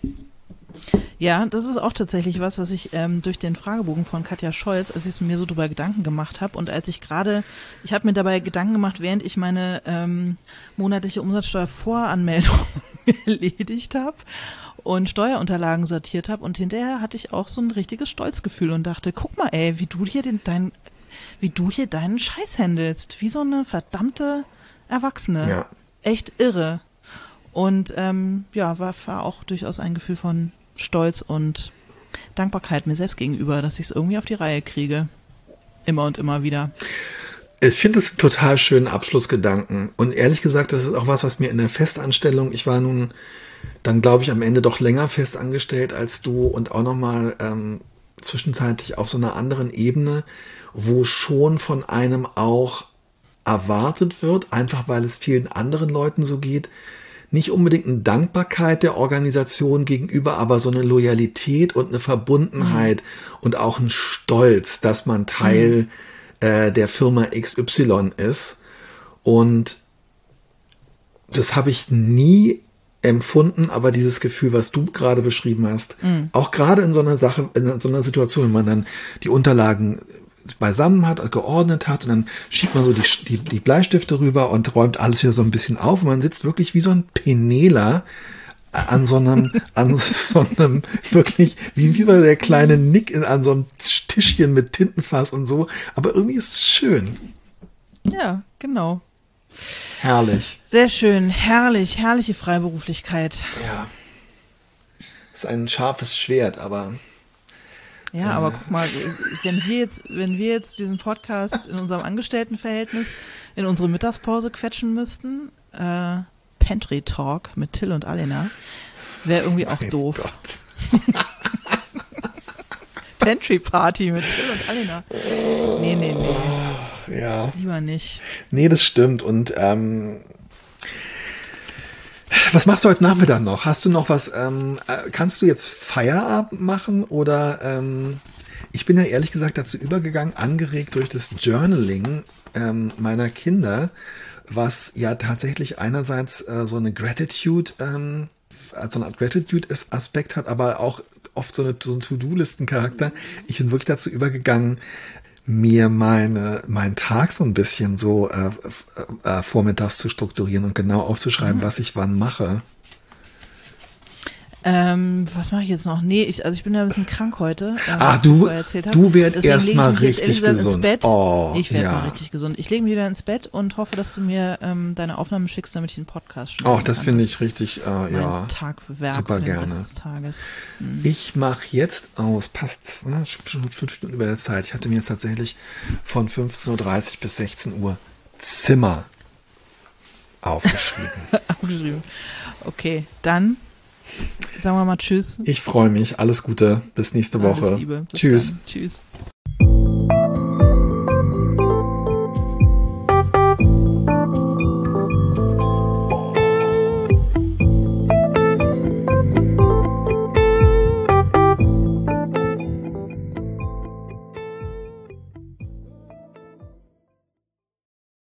Ja, das ist auch tatsächlich was, was ich ähm, durch den Fragebogen von Katja Scholz, als ich mir so drüber Gedanken gemacht habe und als ich gerade, ich habe mir dabei Gedanken gemacht, während ich meine ähm, monatliche Umsatzsteuervoranmeldung erledigt habe und Steuerunterlagen sortiert habe, und hinterher hatte ich auch so ein richtiges Stolzgefühl und dachte, guck mal, ey, wie du hier den, dein, wie du hier deinen Scheiß handelst, wie so eine verdammte Erwachsene. Ja. Echt irre. Und ähm, ja, war, war auch durchaus ein Gefühl von Stolz und Dankbarkeit mir selbst gegenüber, dass ich es irgendwie auf die Reihe kriege. Immer und immer wieder. Ich finde es einen total schönen Abschlussgedanken. Und ehrlich gesagt, das ist auch was, was mir in der Festanstellung, ich war nun dann, glaube ich, am Ende doch länger fest angestellt als du und auch nochmal ähm, zwischenzeitlich auf so einer anderen Ebene, wo schon von einem auch erwartet wird, einfach weil es vielen anderen Leuten so geht, nicht unbedingt eine Dankbarkeit der Organisation gegenüber, aber so eine Loyalität und eine Verbundenheit mhm. und auch ein Stolz, dass man Teil mhm. äh, der Firma X Y ist. Und das habe ich nie empfunden, aber dieses Gefühl, was du gerade beschrieben hast, mhm. auch gerade in so einer Sache, in so einer Situation, wenn man dann die Unterlagen beisammen hat, geordnet hat und dann schiebt man so die, die, die Bleistifte rüber und räumt alles wieder so ein bisschen auf und man sitzt wirklich wie so ein Penela an so einem, an so einem, wirklich, wie, wie bei der kleine Nick in, an so einem Tischchen mit Tintenfass und so, aber irgendwie ist es schön. Ja, genau. Herrlich. Sehr schön, herrlich, herrliche Freiberuflichkeit. Ja. Das ist ein scharfes Schwert, aber ja, aber guck mal, wenn wir jetzt, wenn wir jetzt diesen Podcast in unserem Angestelltenverhältnis in unsere Mittagspause quetschen müssten, äh, Pantry Talk mit Till und Alena, wäre irgendwie auch mein doof. Gott. Pantry Party mit Till und Alena. Nee, nee, nee. Ja. Lieber nicht. Nee, das stimmt. Und ähm, was machst du heute Nachmittag noch? Hast du noch was, ähm, kannst du jetzt Feierabend machen oder ähm, ich bin ja ehrlich gesagt dazu übergegangen, angeregt durch das Journaling ähm, meiner Kinder, was ja tatsächlich einerseits äh, so eine Gratitude, ähm, also eine Art Gratitude-Aspekt hat, aber auch oft so, eine, so einen To-Do-Listen-Charakter. Ich bin wirklich dazu übergegangen, mir meine, meinen Tag so ein bisschen so äh, äh, vormittags zu strukturieren und genau aufzuschreiben, mhm. was ich wann mache. Ähm, was mache ich jetzt noch? Nee, ich, also ich bin ja ein bisschen krank heute. Ähm, Ach, du, du werd erstmal richtig gesund. Ins Bett. Oh, ich werde ja. mal richtig gesund. Ich lege mich wieder ins Bett und hoffe, dass du mir ähm, deine Aufnahmen schickst, damit ich den Podcast schneiden kann. Oh, das finde ich das richtig, äh, ja, Tagwerk super für den gerne. Rest des Tages. Hm. Ich mache jetzt aus, passt äh, schon fünf Minuten über der Zeit. Ich hatte mir jetzt tatsächlich von fünfzehn Uhr dreißig bis sechzehn Uhr Zimmer aufgeschrieben. aufgeschrieben. Okay, dann sagen wir mal Tschüss. Ich freue mich. Alles Gute. Bis nächste Woche. Alles Liebe. Bis Tschüss. Dann. Tschüss.